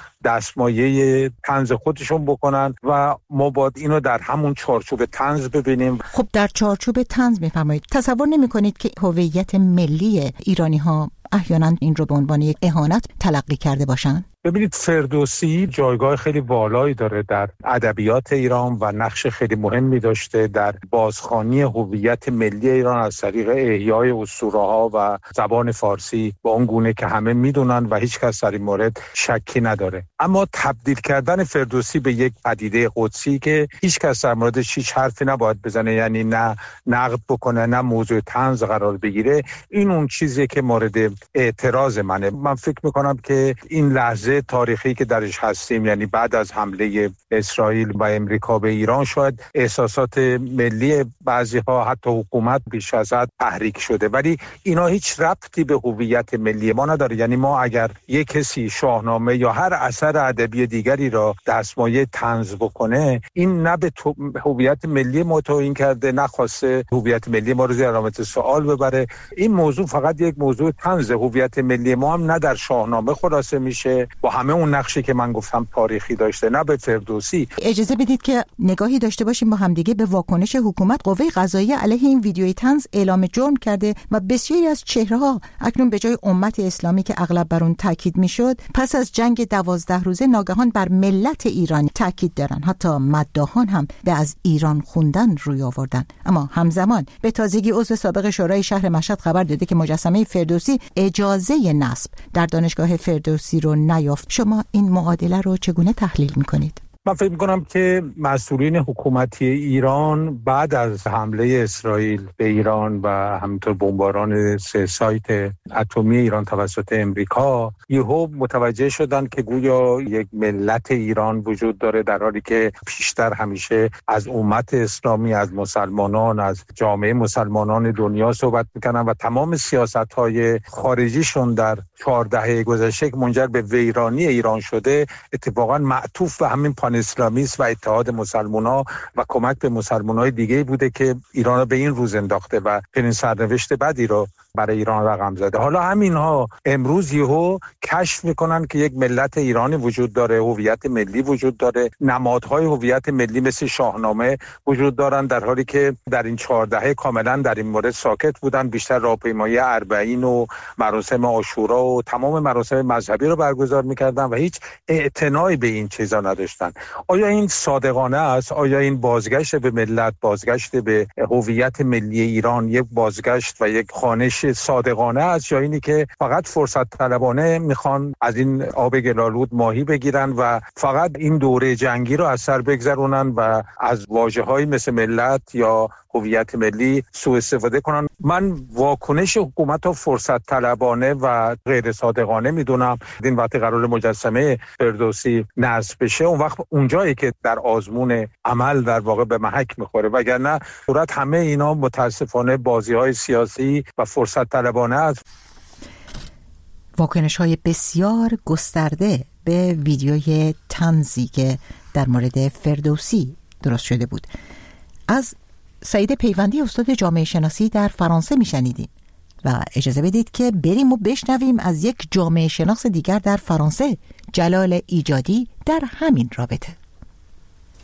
دستمایه طنز خودشون بکنن و ما باید اینو در همون چارچوب طنز ببینیم. خب در چارچوب طنز میفرمایید، تصور نمی‌کنید که هویت ملی ایرانی‌ها احیانا این رو به عنوان یک اهانت تلقی کرده باشن؟ ببینید فردوسی جایگاه خیلی بالایی داره در ادبیات ایران و نقش خیلی مهمی داشته در بازخوانی هویت ملی ایران از طریق احیای اسطوره‌ها و زبان فارسی با اون گونه که همه میدونن و هیچ کس در این مورد شکی نداره. اما تبدیل کردن فردوسی به یک پدیده قدسی که هیچ کس در موردش هیچ حرفی نباید بزنه، یعنی نه نقد بکنه نه موضوع طنز قرار بگیره، این اون چیزیه که مورد اعتراض منه. من فکر میکنم که این لحظه تاریخی که درش هستیم، یعنی بعد از حمله اسرائیل و امریکا به ایران، شاید احساسات ملی بعضی‌ها حتی حکومت بیش از حد تحریک شده، ولی اینا هیچ ربطی به هویت ملی ما نداره. یعنی ما اگر یک کسی شاهنامه یا هر اثر ادبی دیگری را دستمایه طنز بکنه، این نه به هویت ملی ما توهین کرده، نه خواسته هویت ملی ما رو زیر علامت سوال ببره. این موضوع فقط یک موضوع طنز. هویت ملی ما هم نه در شاهنامه خلاصه میشه با همه اون نقشی که من گفتم تاریخی داشته، نه به فردوسی. اجازه بدید که نگاهی داشته باشیم با همدیگه به واکنش حکومت. قوه قضاییه علیه این ویدیوی طنز اعلام جرم کرده و بسیاری از چهره‌ها اکنون به جای امت اسلامی که اغلب بر اون تاکید میشد، پس از جنگ دوازده روزه ناگهان بر ملت ایران تاکید دارن. حتی مداحان هم به از ایران خوندن روی آوردن. اما همزمان به تازگی عضو سابق شورای شهر مشهد خبر داده که مجسمه فردوسی اجازه نصب در دانشگاه فردوسی رو نیافت. شما این معادله رو چگونه تحلیل میکنید؟ من فکر میکنم که مسئولین حکومتی ایران بعد از حمله اسرائیل به ایران و همینطور بمباران سه سایت اتمی ایران توسط امریکا یهو متوجه شدن که گویا یک ملت ایران وجود داره، در حالی که پیشتر همیشه از امت اسلامی، از مسلمانان، از جامعه مسلمانان دنیا صحبت میکنن و تمام سیاست‌های خارجیشون در چهار دهه گذشته منجر به ویرانی ایران شده اتفاقا معطوف به همین پان اسلامیست و اتحاد مسلمان‌ها و کمک به مسلمان‌های دیگه بوده که ایران رو به این روز انداخته و چنین سرنوشت بدی رو برای ایران رقم زده. حالا همینها امروز یهو کشف میکنن که یک ملت ایرانی وجود داره، هویت ملی وجود داره، نمادهای هویت ملی مثل شاهنامه وجود دارن، در حالی که در این چهار دهه کاملا در این مورد ساکت بودن. بیشتر راهپیمایی اربعین و مراسم عاشورا و تمام مراسم مذهبی رو برگزار میکردن و هیچ اعتنایی به این چیزا نداشتن. آیا این صادقانه است؟ آیا این بازگشت به ملت، بازگشت به هویت ملی ایران یک بازگشت و یک خوانش صادقانه است، یا اینی که فقط فرصت طلبانه میخوان از این آب گلالود ماهی بگیرن و فقط این دوره جنگی رو از سر بگذرونن و از واژه‌هایی مثل ملت یا هویت ملی سوء استفاده کنن؟ من واکنش حکومت رو فرصت طلبانه و غیر صادقانه میدونم. این وقتی قرار مجسمه فردوسی نصب بشه، اون وقت اونجایی که در آزمون عمل در واقع به محک میخوره، وگرنه صورت همه اینا متاسفانه بازی‌های سیاسی و فرصت طلبانه است. واکنش‌های بسیار گسترده به ویدیوی طنزی که در مورد فردوسی درست شده بود. از سعید پیوندی استاد جامعه شناسی در فرانسه میشنیدیم و اجازه بدید که بریم و بشنویم از یک جامعه شناس دیگر در فرانسه، جلال ایجادی، در همین رابطه.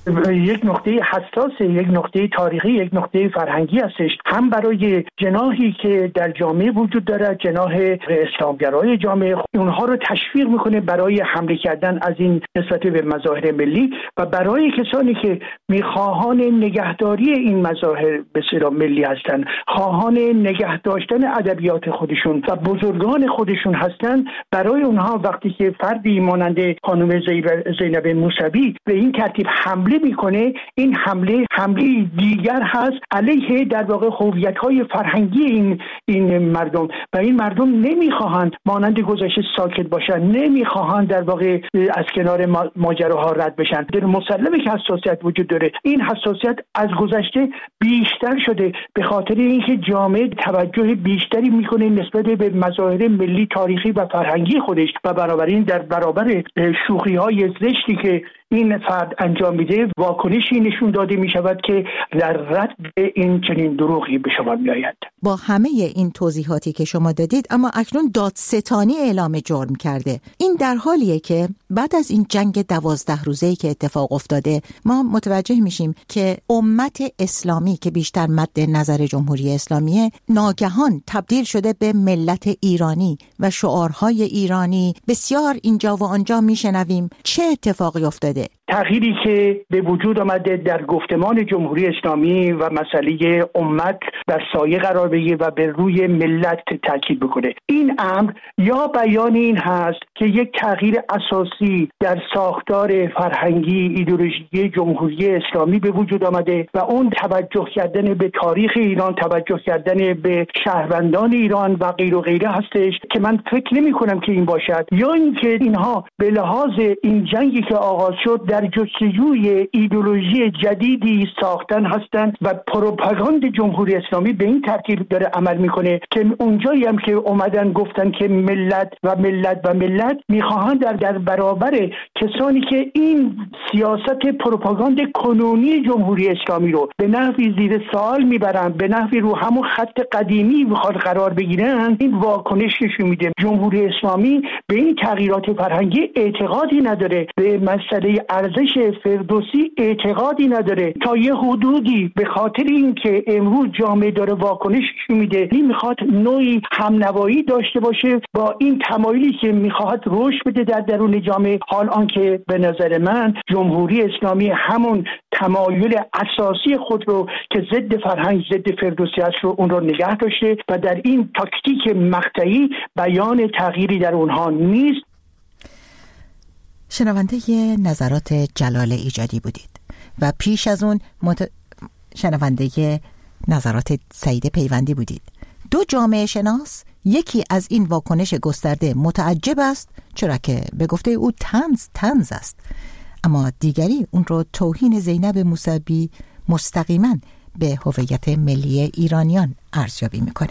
یک نقطه حساس، یک نقطه تاریخی، یک نقطه فرهنگی هستش، هم برای جناحی که در جامعه وجود دارد، جناح اسلامگرای جامعه، اونها رو تشویق میکنه برای حمله کردن از این نسبت به مظاهر ملی، و برای کسانی که میخواهان نگهداری این مظاهر به اصطلاح ملی هستند، خواهان نگه داشتن ادبیات خودشون و بزرگان خودشون هستند، برای اونها وقتی که فردی مانند خانم زینب موسوی به این ترتیب حمله میکنه، این حمله حمله دیگر هست علیه در واقع هویت‌های فرهنگی این این مردم، و این مردم نمیخواهند مانند گذشته ساکت باشن، نمیخواهند در واقع از کنار ماجراها رد بشن. در مسلمه که حساسیت وجود داره، این حساسیت از گذشته بیشتر شده به خاطر اینکه جامعه توجه بیشتری میکنه نسبت به مظاهر ملی، تاریخی و فرهنگی خودش، و بنابراین در برابر شوخی‌های زشتی که این فرد انجام میده واکنشی نشون داده میشود که در رد این چنین دروغی به شما میآید. با همه این توضیحاتی که شما دادید، اما اکنون دادستانی اعلام جرم کرده. این در حالیه که بعد از این جنگ دوازده روزه‌ای که اتفاق افتاده، ما متوجه میشیم که امت اسلامی که بیشتر مد نظر جمهوری اسلامیه، ناگهان تبدیل شده به ملت ایرانی و شعارهای ایرانی بسیار اینجا و آنجا میشنویم. چه اتفاقی افتاده؟ تغییری که به وجود آمده در گفتمان جمهوری اسلامی و مسئله امت در سایه قرار بگیره و به روی ملت تاکید بکنه، این امر یا بیان این هست که یک تغییر اساسی در ساختار فرهنگی ایدئولوژی جمهوری اسلامی به وجود آمده و اون توجه کردن به تاریخ ایران، توجه کردن به شهروندان ایران و غیر و غیره هستش که من فکر نمی کنم که این باشد، یا اینکه اینها به لحاظ این جنگی که آغاز شد در جستجوی ایدئولوژی جدیدی ساختن هستند و پروپاگاند جمهوری اسلامی به این ترتیب داره عمل میکنه که اونجایی هم که اومدن گفتن که ملت و ملت و ملت میخواهند در در برابر کسانی که این سیاست پروپاگاند کنونی جمهوری اسلامی رو به نحوی زیر سوال میبرن، به نحوی رو همون خط قدیمی میخواد قرار بگیرن، این واکنش نشون میده. جمهوری اسلامی به این تغییرات فرهنگی اعتقادی نداره، به مسئله ارزش فردوسی اعتقادی نداره، تا یه حدودی به خاطر اینکه امروز جامعه داره واکنش میده، این میخواد نوعی همنوایی داشته باشه با این تمایلی که میخواد رشد بده در درون جامعه، حال آنکه به نظر من جمهوری اسلامی همون تمایل اساسی خود رو که ضد فرهنگ، ضد فردوسی است رو اون رو نگه داشته و در این تاکتیک مقطعی بیان تغییری در اونها نیست. شنونده نظرات جلال ایجادی بودید و پیش از اون مت... شنونده نظرات سعید پیوندی بودید. دو جامعه شناس، یکی از این واکنش گسترده متعجب است چرا که به گفته او طنز طنز است، اما دیگری اون رو توهین زینب موسوی مستقیما به هویت ملی ایرانیان ارزیابی میکنه.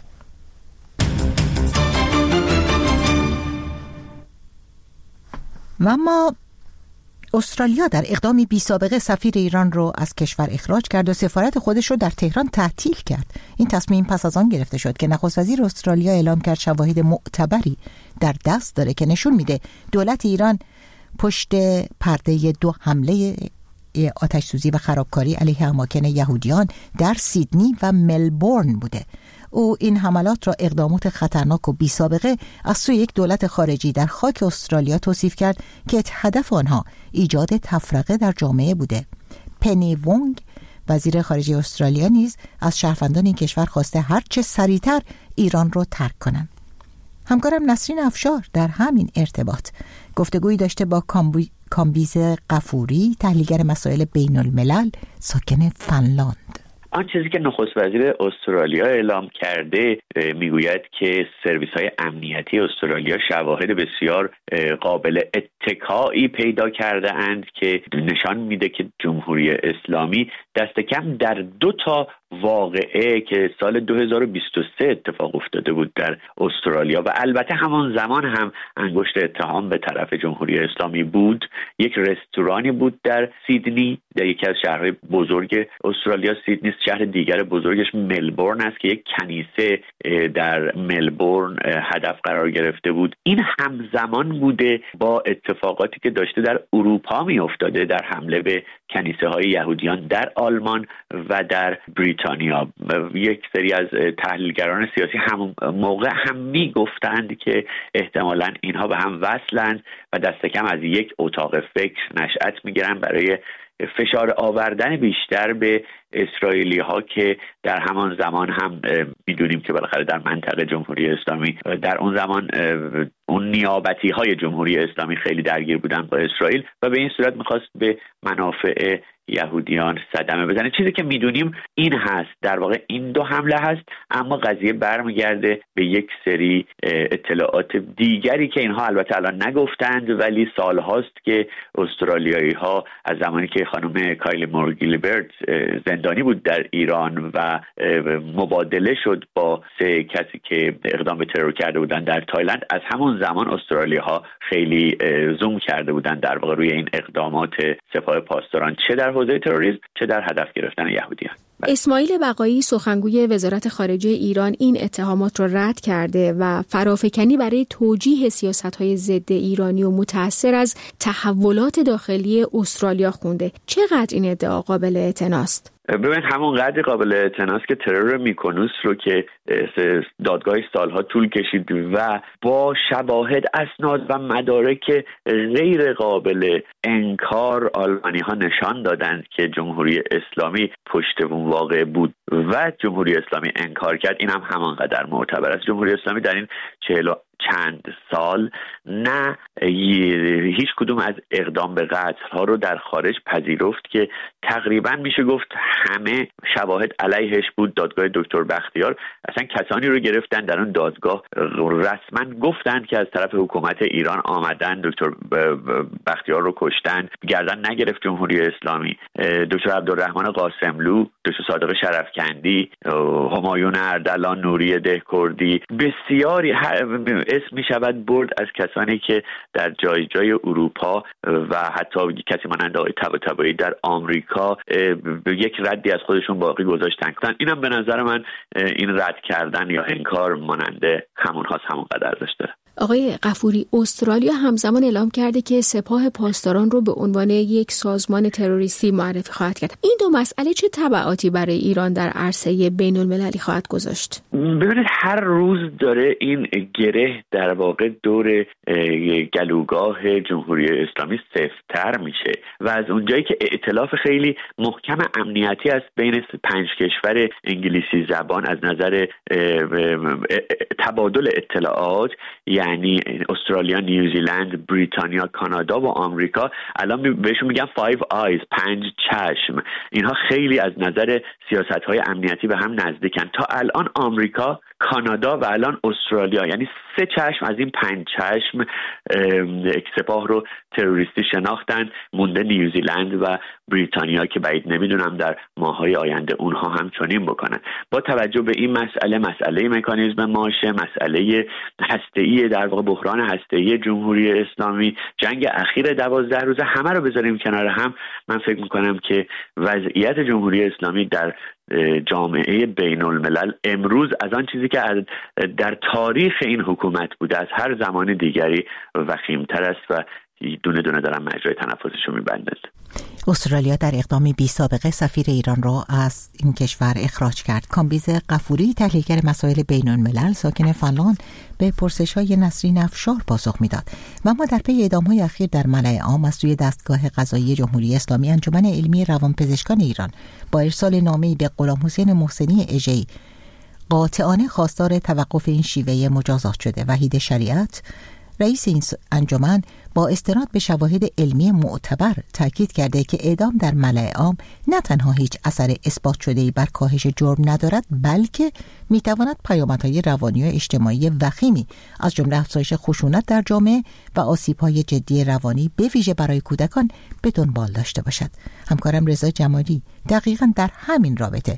و اما استرالیا در اقدامی بی سابقه سفیر ایران رو از کشور اخراج کرد و سفارت خودش رو در تهران تعطیل کرد. این تصمیم پس از آن گرفته شد که نخست وزیر استرالیا اعلام کرد شواهد معتبری در دست داره که نشون میده دولت ایران پشت پرده دو حمله آتش سوزی و خرابکاری علیه اماکن یهودیان در سیدنی و ملبورن بوده. او این حملات را اقدامات خطرناک و بی سابقه از سوی یک دولت خارجی در خاک استرالیا توصیف کرد که هدف آنها ایجاد تفرقه در جامعه بوده. پنی وونگ وزیر خارجه استرالیا نیز از شهروندان این کشور خواسته هرچه سریعتر ایران را ترک کنند. همکارم نسرین افشار در همین ارتباط گفتگویی داشته با کامبی... کامبیز قفوری، تحلیلگر مسائل بین الملل ساکن فنلاند. آن چیزی که نخست وزیر استرالیا اعلام کرده میگوید که سرویس‌های امنیتی استرالیا شواهد بسیار قابل اتکایی پیدا کرده اند که نشان میده که جمهوری اسلامی دست کم در دو تا واقعه که سال دو هزار و بیست و سه اتفاق افتاده بود در استرالیا و البته همان زمان هم انگشت اتهام به طرف جمهوری اسلامی بود. یک رستورانی بود در سیدنی، در یکی از شهرهای بزرگ استرالیا. سیدنی شهر دیگر بزرگش ملبورن است که یک کنیسه در ملبورن هدف قرار گرفته بود. این همزمان بوده با اتفاقاتی که داشته در اروپا می افتاده در حمله به کنیسه های یهودیان در آلمان و در بریتانیا. یک سری از تحلیلگران سیاسی همون موقع هم می گفتند که احتمالاً اینها به هم وصلند و دست کم از یک اتاق فکر نشأت می گیرن برای فشار آوردن بیشتر به اسرائیلی ها که در همان زمان هم میدونیم که بالاخره در منطقه جمهوری اسلامی در اون زمان اون نیابتی های جمهوری اسلامی خیلی درگیر بودن با اسرائیل و به این صورت میخواست به منافع یهودیان صدمه بزنه. چیزی که میدونیم این هست، در واقع این دو حمله هست، اما قضیه برمیگرده به یک سری اطلاعات دیگری که اینها البته الان نگفتند ولی سال هاست که استرالیایی ها از زمانی که خانم کایلی مور گیلبرت زندانی بود در ایران و مبادله شد با سه کسی که اقدام به ترور کرده بودند در تایلند، از همون زمان استرالیا ها خیلی زوم کرده بودند در واقع روی این اقدامات سپاه پاسداران، چه در حوزه تروریسم چه در هدف گرفتن یهودیان. اسماعیل بقایی سخنگوی وزارت خارجه ایران این اتهامات را رد کرده و فرافکنی برای توجیه سیاست‌های ضد ایرانی و متأثر از تحولات داخلی استرالیا خونده. چقدر این ادعا قابل اعتناست؟ ببین همون قدر قابل اعتناست که ترور میکونوس رو که دادگاه سالها طول کشید و با شواهد، اسناد و مدارک غیر قابل انکار آلمانی ها نشان دادند که جمهوری اسلامی پشت اون واقع بود و جمهوری اسلامی انکار کرد. این هم همان قدر معتبر است. جمهوری اسلامی در این چهل چند سال نه هیچ کدوم از اقدام به قتل ها رو در خارج پذیرفت که تقریبا میشه گفت همه شواهد علیهش بود. دادگاه دکتر بختیار اصلا کسانی رو گرفتن در اون دادگاه رسما گفتند که از طرف حکومت ایران آمدن دکتر بختیار رو کشتن، گردن نگرفت جمهوری اسلامی. دکتر عبدالرحمن قاسملو، دکتر صادق شرفکندی، همایون اردلان، نوری دهکردی، بسیاری اسم می شود برد از کسانی که در جای جای اروپا و حتی کسی مانند آقای طباطبایی در آمریکا یک ردی از خودشون باقی گذاشتن. اینم به نظر من این رد کردن یا انکار ماننده همون هاست، همون قدر ارزش داره. آقای غفوری، استرالیا همزمان اعلام کرده که سپاه پاسداران رو به عنوان یک سازمان تروریستی معرفی خواهد کرد. این دو مسئله چه تبعاتی برای ایران در عرصه بین المللی خواهد گذاشت؟ ببینید هر روز داره این گره در واقع دور گلوگاه جمهوری اسلامی سفت‌تر میشه و از اونجایی که ائتلاف خیلی محکم امنیتی است بین پنج کشور انگلیسی زبان از نظر تبادل اطلاعات، یعنی استرالیا، نیوزیلند، بریتانیا، کانادا و آمریکا، الان بهشون میگن فایو آیز، پنج چشم. اینها خیلی از نظر سیاست‌های امنیتی به هم نزدیکن. تا الان آمریکا، کانادا و الان استرالیا، یعنی سه چشم از این پنج چشم سپاه رو تروریستی شناختن. مونده نیوزیلند و بریتانیا که بعید نمیدونم در ماه‌های آینده اونها هم چنین بکنن. با توجه به این مسئله، مسئله مکانیزم ماشه، مسئله هسته‌ای در واقع بحران هسته‌ای جمهوری اسلامی، جنگ اخیر دوازده روزه، همه رو بذاریم کنار هم، من فکر میکنم که وضعیت جمهوری اسلامی در جامعه بین الملل امروز از آن چیزی که در تاریخ این حکومت بوده از هر زمان دیگری وخیم‌تر است و دونه دونه دارن مجرای تنفسش رو میبندند. استرالیا در اقدامی بی سابقه سفیر ایران را از این کشور اخراج کرد. کامبیز غفوری، تحلیلگر مسائل بین الملل ساکن فنلاند، به پرسش‌های نسرین افشار پاسخ میداد. و ما در پی اعدام‌های اخیر در ملأ عام از سوی دستگاه قضایی جمهوری اسلامی، انجمن علمی روانپزشکان ایران با ارسال نامه‌ای به غلام حسین محسنی اژه‌ای قاطعانه خواستار توقف این شیوه مجازات شده. وحید شریعت، رئیس این انجمن، با استناد به شواهد علمی معتبر تاکید کرده که اعدام در ملأ عام نه تنها هیچ اثر اثبات شده‌ای بر کاهش جرم ندارد، بلکه میتواند پیامدهای روانی و اجتماعی وخیمی از جمله افزایش خشونت در جامعه و آسیب‌های جدی روانی به ویژه برای کودکان به دنبال داشته باشد. همکارم رضا جمالی دقیقاً در همین رابطه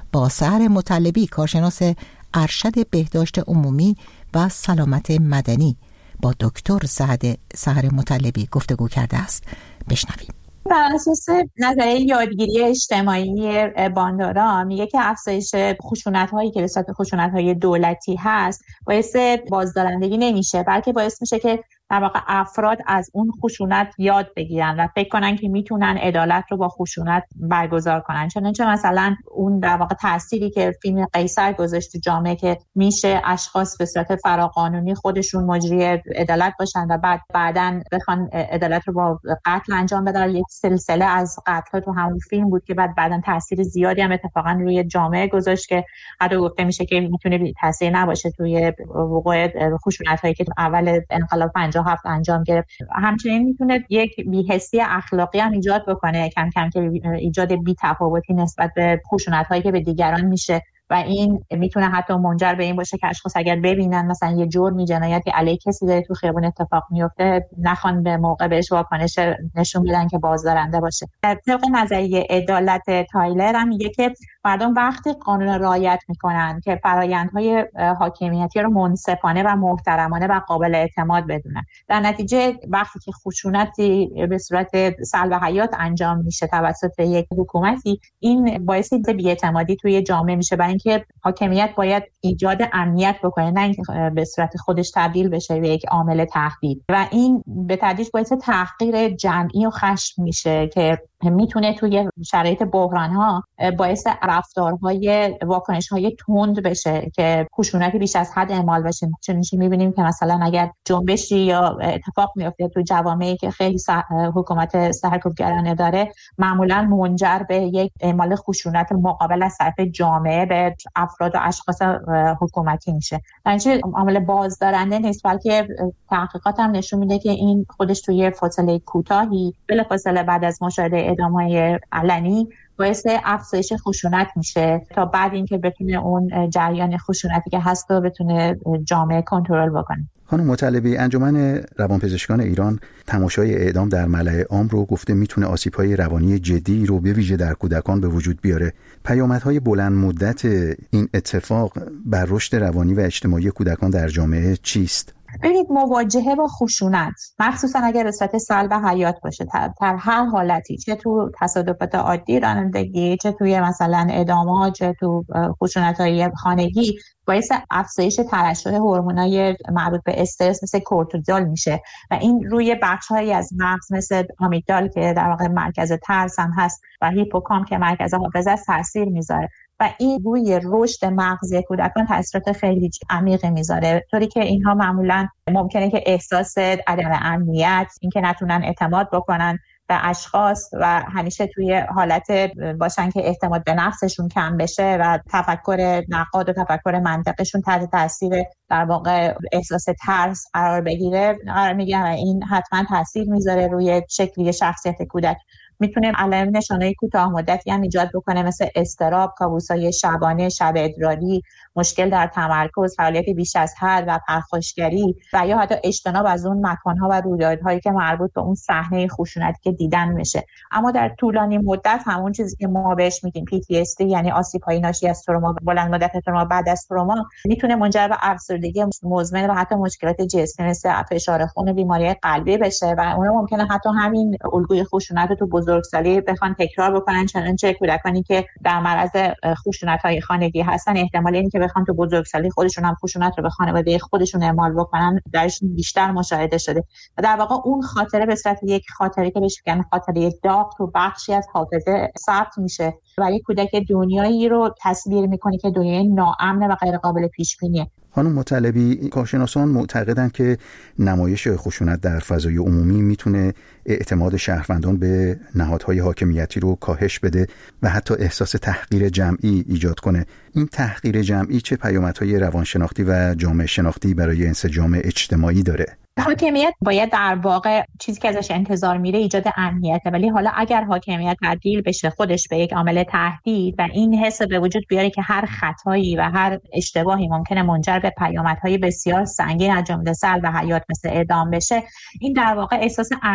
با سحر مطلبی، کارشناس ارشد بهداشت عمومی و سلامت مدنی، با دکتر سعد سحر مطلبی گفتگو کرده است. بشنویم. بر اساس نظریه یادگیری اجتماعی باندارا میگه که افزایش خشونت‌هایی که به صورت خشونت‌های دولتی هست باعث بازدارندگی نمیشه، بلکه باعث میشه که در واقع افراد از اون خشونت یاد بگیرن و فکر کنن که میتونن عدالت رو با خشونت برگزار کنن. چنانچه مثلا اون در واقع تأثیری که فیلم قیصر گذاشت تو جامعه که میشه اشخاص به صورت فراقانونی خودشون مجری عدالت باشن و بعد بعداً بخوان عدالت رو با قتل انجام بدن. یک سلسله از قتل‌ها تو همون فیلم بود که بعد بعداً تأثیر زیادی هم اتفاقاً روی جامعه گذاشت که حتی گفته میشه که میتونه تأثیر نباشه توی وقوع خشونت‌هایی که اول انقلاب پنجاه و هفت انجام گرفت. همچنین میتونه یک بی‌حسی اخلاقی هم ایجاد بکنه، کم کم که ایجاد بی‌تفاوتی نسبت به خشونت‌هایی که به دیگران میشه و این میتونه حتی منجر به این باشه که اشخاص اگر ببینن مثلا یه جرمی جنایتی علیه کسی داره تو خیابون اتفاق میفته، نخوان به موقع بهش واکنش نشون بدن که بازدارنده باشه. در طبق نظریه عدالت تایلر هم میگه که مردم وقتی قانون را رعایت میکنن که فرآیندهای حاکمیتی رو منصفانه و محترمانه و قابل اعتماد بدونن، در نتیجه وقتی که خشونتی به صورت سلب حیات انجام میشه توسط یک حکومتی، این باعث بی‌اعتمادی توی جامعه میشه، برای اینکه حاکمیت باید ایجاد امنیت بکنه، نه اینکه به صورت خودش تبدیل بشه به یک عامل تهدید، و این به تدریج باعث تحقیر جمعی و خشم میشه که میتونه توی شرایط بحران‌ها باعث رفتارهای واکنش‌های تند بشه که خشونت بیش از حد اعمال بشه. چون می‌بینیم که مثلا اگر جنبشی یا اتفاق میفته تو جوامعی که خیلی حکومت سرکوبگرانه داره، معمولاً منجر به یک اعمال خشونت مقابل از طرف جامعه به افراد و اشخاص حکومتی میشه. در نتیجه عامل بازدارنده نیست، بلکه تحقیقات هم نشون میده که این خودش توی فاصله کوتاهی بلافاصله بعد از مشاهده اعدام‌های علنی باعث افزایش خشونت میشه تا بعد اینکه بتونه اون جریان خشونتی که هست رو بتونه جامعه کنترل بکنه. خانم مطلبی، انجمن روانپزشکان ایران تماشای اعدام در ملأ عام رو گفته میتونه آسیب‌های روانی جدی رو به ویژه در کودکان به وجود بیاره. پیامدهای بلند مدت این اتفاق بر رشد روانی و اجتماعی کودکان در جامعه چیست؟ ببینید، مواجهه با خشونت مخصوصا اگر به صورت سلب حیات باشه، در هر حالتی، چه تو تصادفات عادی رانندگی، چه توی مثلا اعدام‌ها، چه تو خشونت‌های خانگی، باعث افزایش ترشح هورمونای مربوط به استرس مثل کورتیزول میشه و این روی بخش‌هایی از مغز مثل آمیگدال که در واقع مرکز ترس هم هست و هیپوکامپ که مرکز حافظه است تاثیر میذاره و این روی رشد مغزی کودکان تاثیرات خیلی عمیقی میذاره، طوری که اینها معمولاً ممکنه که احساس عدم امنیت، اینکه نتونن اعتماد بکنن به اشخاص و همیشه توی حالت باشن که اعتماد به نفسشون کم بشه و تفکر نقاد و تفکر منطقشون تحت تاثیر در واقع احساس ترس قرار بگیره قرار میگیره و این حتما تاثیر میذاره روی شکلی شخصیت کودک. میتونه علائم نشانه‌های کوتاه مدتی هم ایجاد بکنه مثل اضطراب، کابوس‌های شبانه، شب ادراری، مشکل در تمرکز، فعالیت بیش از حد و پرخاشگری و یا حتی اجتناب از اون مکان‌ها و رویدادهایی که مربوط به اون صحنه خشونتی که دیدن میشه. اما در طولانی مدت همون چیزی که ما بهش میگیم پی تی اس دی، یعنی آسیب‌های ناشی از تروما، بلند مدت تروما بعد از تروما، میتونه منجر به افسردگی مزمن و حتی مشکلات جسمی مثل فشار خون و بیماری قلبی بشه و اون ممکنه حتی همین الگوی خشونت تو بزرگسالی بخوان تکرار بکنن. چنانچه کودکانی که در معرض خشونت‌های خانگی هستن، احتمال اینه که بخوان تو بزرگسالی خودشون هم خشونت رو به خانواده خودشون اعمال بکنن درشون بیشتر مشاهده شده و در واقع اون خاطره به صورت یک خاطره که بهش میگن خاطره داغ تو بخشی از حافظه ثبت میشه و یک کودک دنیایی رو تصویر میکنه که دنیای ناامن و غیر قابل پیش بینیه. خانم مطلبی، کارشناسان معتقدند که نمایش خشونت در فضای عمومی میتونه اعتماد شهروندان به نهادهای حاکمیتی رو کاهش بده و حتی احساس تحقیر جمعی ایجاد کنه. این تحقیر جمعی چه پیامدهای روانشناختی و جامعه شناختی برای انسجام اجتماعی داره؟ حاکمیت باید در واقع چیزی که ازش انتظار میره ایجاد امنیته، ولی حالا اگر حاکمیت تبدیل بشه خودش به یک عامل تهدید و این حس به وجود بیاره که هر خطایی و هر اشتباهی ممکنه منجر به پیامدهای بسیار سنگین از جمله سلب حیات مثل اعدام بشه، این در واقع احساس امنیت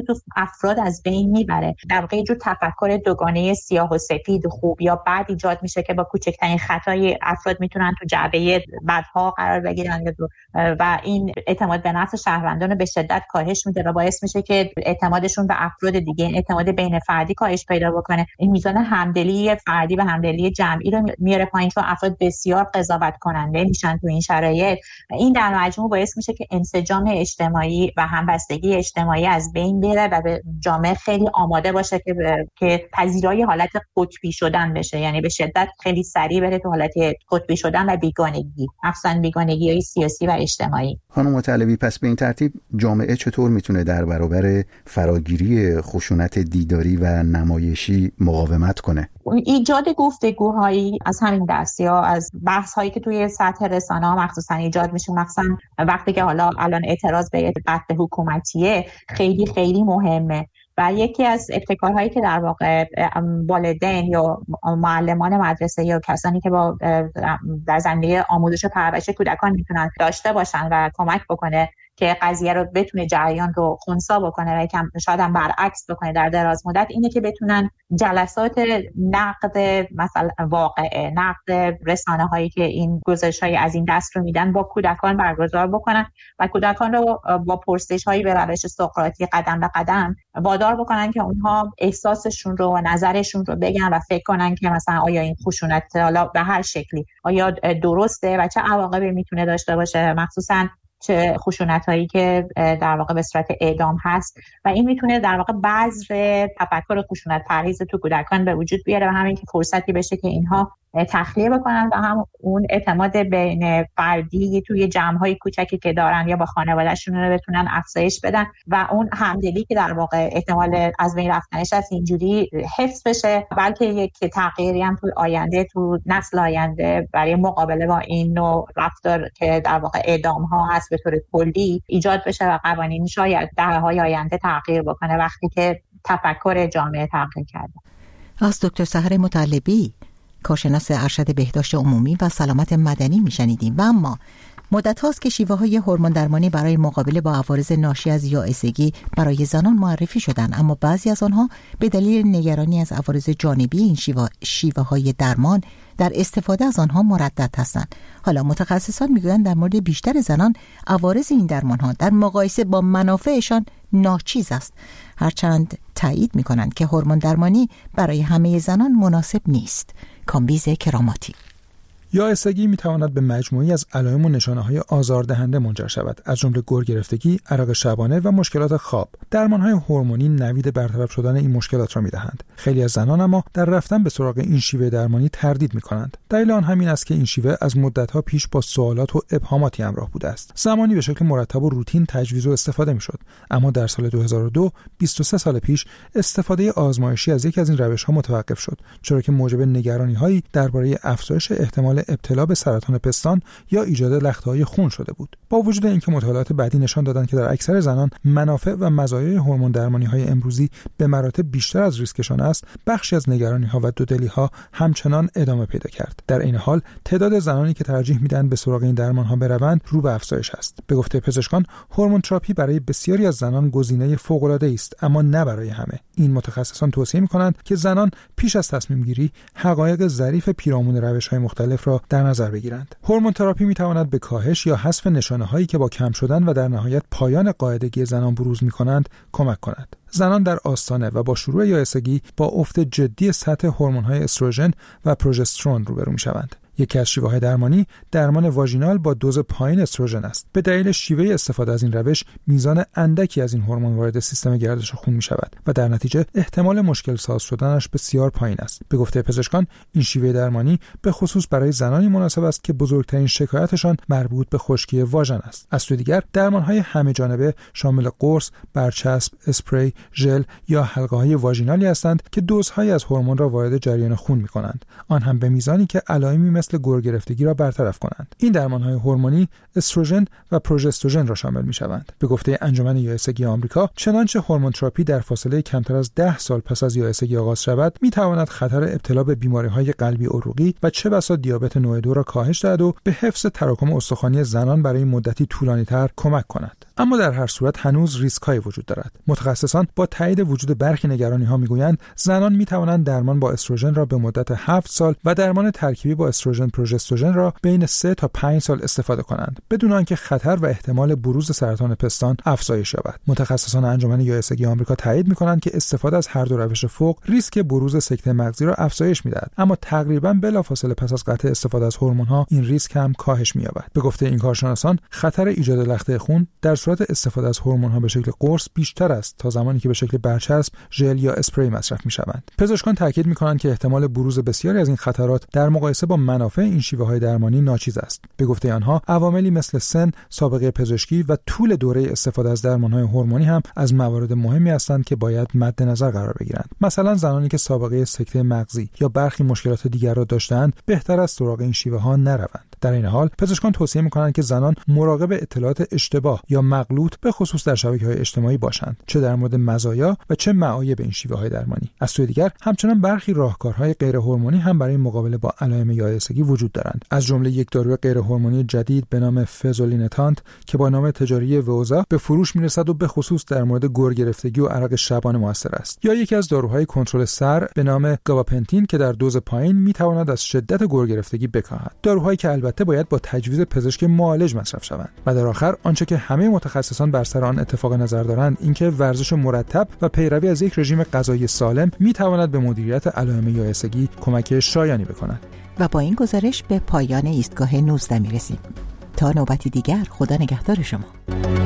تو افراد از بین میبره. در واقع یه جور تفکر دوگانه سیاه و سفید، خوب یا بد ایجاد میشه که با کوچکترین خطای افراد میتونن تو جعبه بدها قرار بگیرن و این اعتماد به نفس شهروندان رو به شدت کاهش میده و باعث میشه که اعتمادشون به افراد دیگه، اعتماد بین فردی کاهش پیدا بکنه. این میزان همدلی فردی و همدلی جمعی رو میاره پایین چون افراد بسیار قضاوت کننده میشن تو این شرایط. این در مجموع باعث میشه که انسجام اجتماعی و همبستگی اجتماعی از بین بره و به جامعه خیلی آماده باشه که ب... که پذیرای حالت قطبی شدن بشه، یعنی به شدت خیلی سریع بره تو حالت قطبی شدن و بیگانگی، مخصوصا بیگانگی‌های سیاسی و اجتماعی. خانم مطلبی، پس به این ترتیب جامعه چطور میتونه در برابر فراگیری خشونت دیداری و نمایشی مقاومت کنه؟ ایجاد گفتگوهایی از همین دست یا از بحث‌هایی که توی سطح رسانه‌ها مخصوصا ایجاد میشه، مخصوصا وقتی که حالا الان اعتراض به قطع حکومتیه، خیلی خیلی مهمه. و یکی از ابتکارهایی که در واقع والدین یا معلمان مدرسه یا کسانی که با در زمینه آموزش و پرورش کودکان میتونن داشته باشن و کمک بکنه که قضیه رو بتونه جریان رو خنثی بکنه و کم شاید هم برعکس بکنه در دراز مدت، اینه که بتونن جلسات نقد مثلا واقعه، نقد رسانه هایی که این گزارش های از این دست رو میدن با کودکان برگزار بکنن و کودکان رو با پرسش هایی به روش سقراطی قدم به قدم وادار بکنن که اونها احساسشون رو و نظرشون رو بگن و فکر کنن که مثلا آیا این خشونت حالا به هر شکلی آیا درسته و چه عواقبی میتونه داشته باشه، مخصوصا چه خشونتایی که در واقع به صورت اعدام هست و این میتونه در واقع بذر تفکر خشونت پرهیز تو کودکان به وجود بیاره و همین که فرصتی بشه که اینها تخلیه بکنن و هم اون اعتماد بین فردی توی جمع‌های کوچکی که دارن یا با خانواده‌شون رو بتونن افزایش بدن و اون همدلی که در واقع احتمال از بین رفتنش از اینجوری حفظ بشه، بلکه یک تغییری هم تو آینده، تو نسل آینده برای مقابله با این نوع رفتار که در واقع اعدام‌ها هست به طور کلی ایجاد بشه و قوانین شاید دهه‌های آینده تغییر بکنه وقتی که تفکر جامعه تغییر کرده. از دکتر سحر مطلبی، کارشناس ارشد بهداشت عمومی و سلامت مدنی میشنیدیم. و اما مدت هاست که شیوه های هورمون درمانی برای مقابله با عوارض ناشی از یائسگی برای زنان معرفی شدن، اما بعضی از آنها به دلیل نگرانی از عوارض جانبی این شیوه, شیوه های درمان در استفاده از آنها مردد هستند. حالا متخصصان میگویند در مورد بیشتر زنان عوارض این درمان ها در مقایسه با منافعشان ناچیز است، هرچند تایید میکنند که هورمون درمانی برای همه زنان مناسب نیست. کامبیز کراماتی: یائسگی میتواند به مجموعی از علائم و نشانه‌های آزاردهنده منجر شود، از جمله گرگرفتگی، عرق شبانه و مشکلات خواب. درمان‌های هورمونی نوید برطرف شدن این مشکلات را میدهند. خیلی از زنان اما در رفتن به سراغ این شیوه درمانی تردید میکنند. دلیل آن همین است که این شیوه از مدت‌ها پیش با سوالات و ابهاماتی همراه بوده است. زمانی به شکل مرتب و روتین تجویز و استفاده میشد، اما در سال دو هزار و دو، بیست و سه سال پیش، استفاده آزمایشی از یک از این روش‌ها متوقف شد، چرا که موجب نگرانی‌هایی درباره افزایش احتمال ابتلا به سرطان پستان یا ایجاد لخته‌های خون شده بود. با وجود اینکه مطالعات بعدی نشان دادند که در اکثر زنان منافع و مزایای هورمون درمانی‌های امروزی به مراتب بیشتر از ریسکشان است، بخشی از نگرانی‌ها و دودلی‌ها همچنان ادامه پیدا کرد. در این حال تعداد زنانی که ترجیح میدن به سراغ این درمان‌ها بروند رو به افزایش است. به گفته پزشکان، هورمون تراپی برای بسیاری از زنان گزینه فوق‌العاده‌ای است، اما نه برای همه. این متخصصان توصیه می‌کنند که زنان پیش از تصمیم گیری حقایق ظریف پیرامون روش‌های مختلف را در نظر بگیرند. هورمون تراپی می‌تواند به کاهش یا حذف نشانه‌هایی که با کم شدن و در نهایت پایان قاعدگی زنان بروز می‌کنند کمک کند. زنان در آستانه و با شروع یائسگی با افت جدی سطح هورمون‌های استروژن و پروژسترون روبرو می‌شوند. یکی از شیوه‌های درمانی درمان واژینال با دوز پایین استروژن است. به دلیل شیوه استفاده از این روش میزان اندکی از این هورمون وارد سیستم گردش خون می‌شود و در نتیجه احتمال مشکل ساز شدنش بسیار پایین است. به گفته پزشکان، این شیوه درمانی به خصوص برای زنانی مناسب است که بزرگترین شکایتشان مربوط به خشکی واژن است. از سوی دیگر، درمان‌های همه جانبه شامل قرص، برچسب، اسپری، ژل یا حلقه‌های واژینالی هستند که دوزهایی از هورمون را وارد جریان خون می‌کنند، آن هم به میزانی که علائمی مثل گرگرفتگی را برطرف کنند. این درمان‌های هورمونی استروژن و پروژستروژن را شامل می‌شوند. به گفته انجمن یائسگی آمریکا، چنانچه هورمون تراپی در فاصله کمتر از ده سال پس از یائسگی آغاز شود، می‌تواند خطر ابتلا به بیماری‌های قلبی عروقی و چه بسا دیابت نوع دو را کاهش دهد و به حفظ تراکم استخوانی زنان برای مدتی طولانی‌تر کمک کند. اما در هر صورت هنوز ریسک‌هایی وجود دارد. متخصصان با تایید وجود برخی نگرانی‌ها میگویند زنان می‌توانند درمان با استروژن را به مدت هفت سال و درمان ترکیبی با استروژن پروژستروژن را بین سه تا پنج سال استفاده کنند بدون آنکه خطر و احتمال بروز سرطان پستان افزایش یابد. متخصصان انجمن یائسگی آمریکا تایید می‌کنند که استفاده از هر دو روش فوق ریسک بروز سکته مغزی را افزایش می‌دهد، اما تقریباً بلافاصله پس از قطع استفاده از هورمون‌ها این ریسک هم کاهش می‌یابد. به گفته این کارشناسان خطر ایجاد لخته خون در صورت استفاده از هورمون‌ها به شکل قرص بیشتر است تا زمانی که به شکل برچسب، ژل یا اسپری مصرف می‌شوند. پزشکان تاکید می‌کنند که احتمال بروز بسیاری از این خطرات در مقایسه با منافع این شیوه‌های درمانی ناچیز است. به گفته آنها عواملی مثل سن، سابقه پزشکی و طول دوره استفاده از درمان‌های هورمونی هم از موارد مهمی هستند که باید مد نظر قرار بگیرند. مثلا زنانی که سابقه سکته مغزی یا برخی مشکلات دیگر را داشته‌اند بهتر است سراغ این شیوه‌ها نروند. در این حال پزشکان توصیه می‌کنند که زنان مراقب اطلاعات اشتباه یا مغلوط به خصوص در شبکه‌های اجتماعی باشند، چه در مورد مزایا و چه معایب این شیوه‌های درمانی. از سوی دیگر همچنان برخی راهکارهای غیر هورمونی هم برای مقابله با علائم یائسگی وجود دارند، از جمله یک داروی غیر هورمونی جدید به نام فزولینتانت که با نام تجاری ووزا به فروش می‌رسد و به خصوص در مورد گرگرفتگی و عرق شبانه موثر است، یا یکی از داروهای کنترل سر به نام گاباپنتین که در دوز پایین می‌تواند از شدت گرگرفتگی بکاهد. داروهایی که البته باید با تجویز پزشک معالج مصرف شوند. و در آخر آنچه که همه متخصصان بر سر آن اتفاق نظر دارند اینکه ورزش مرتب و پیروی از یک رژیم غذایی سالم می‌تواند به مدیریت علائم یائسگی کمک شایانی بکند. و با این گزارش به پایان ایستگاه نوزده می‌رسیم. تا نوبتی دیگر خدا نگهدار شما.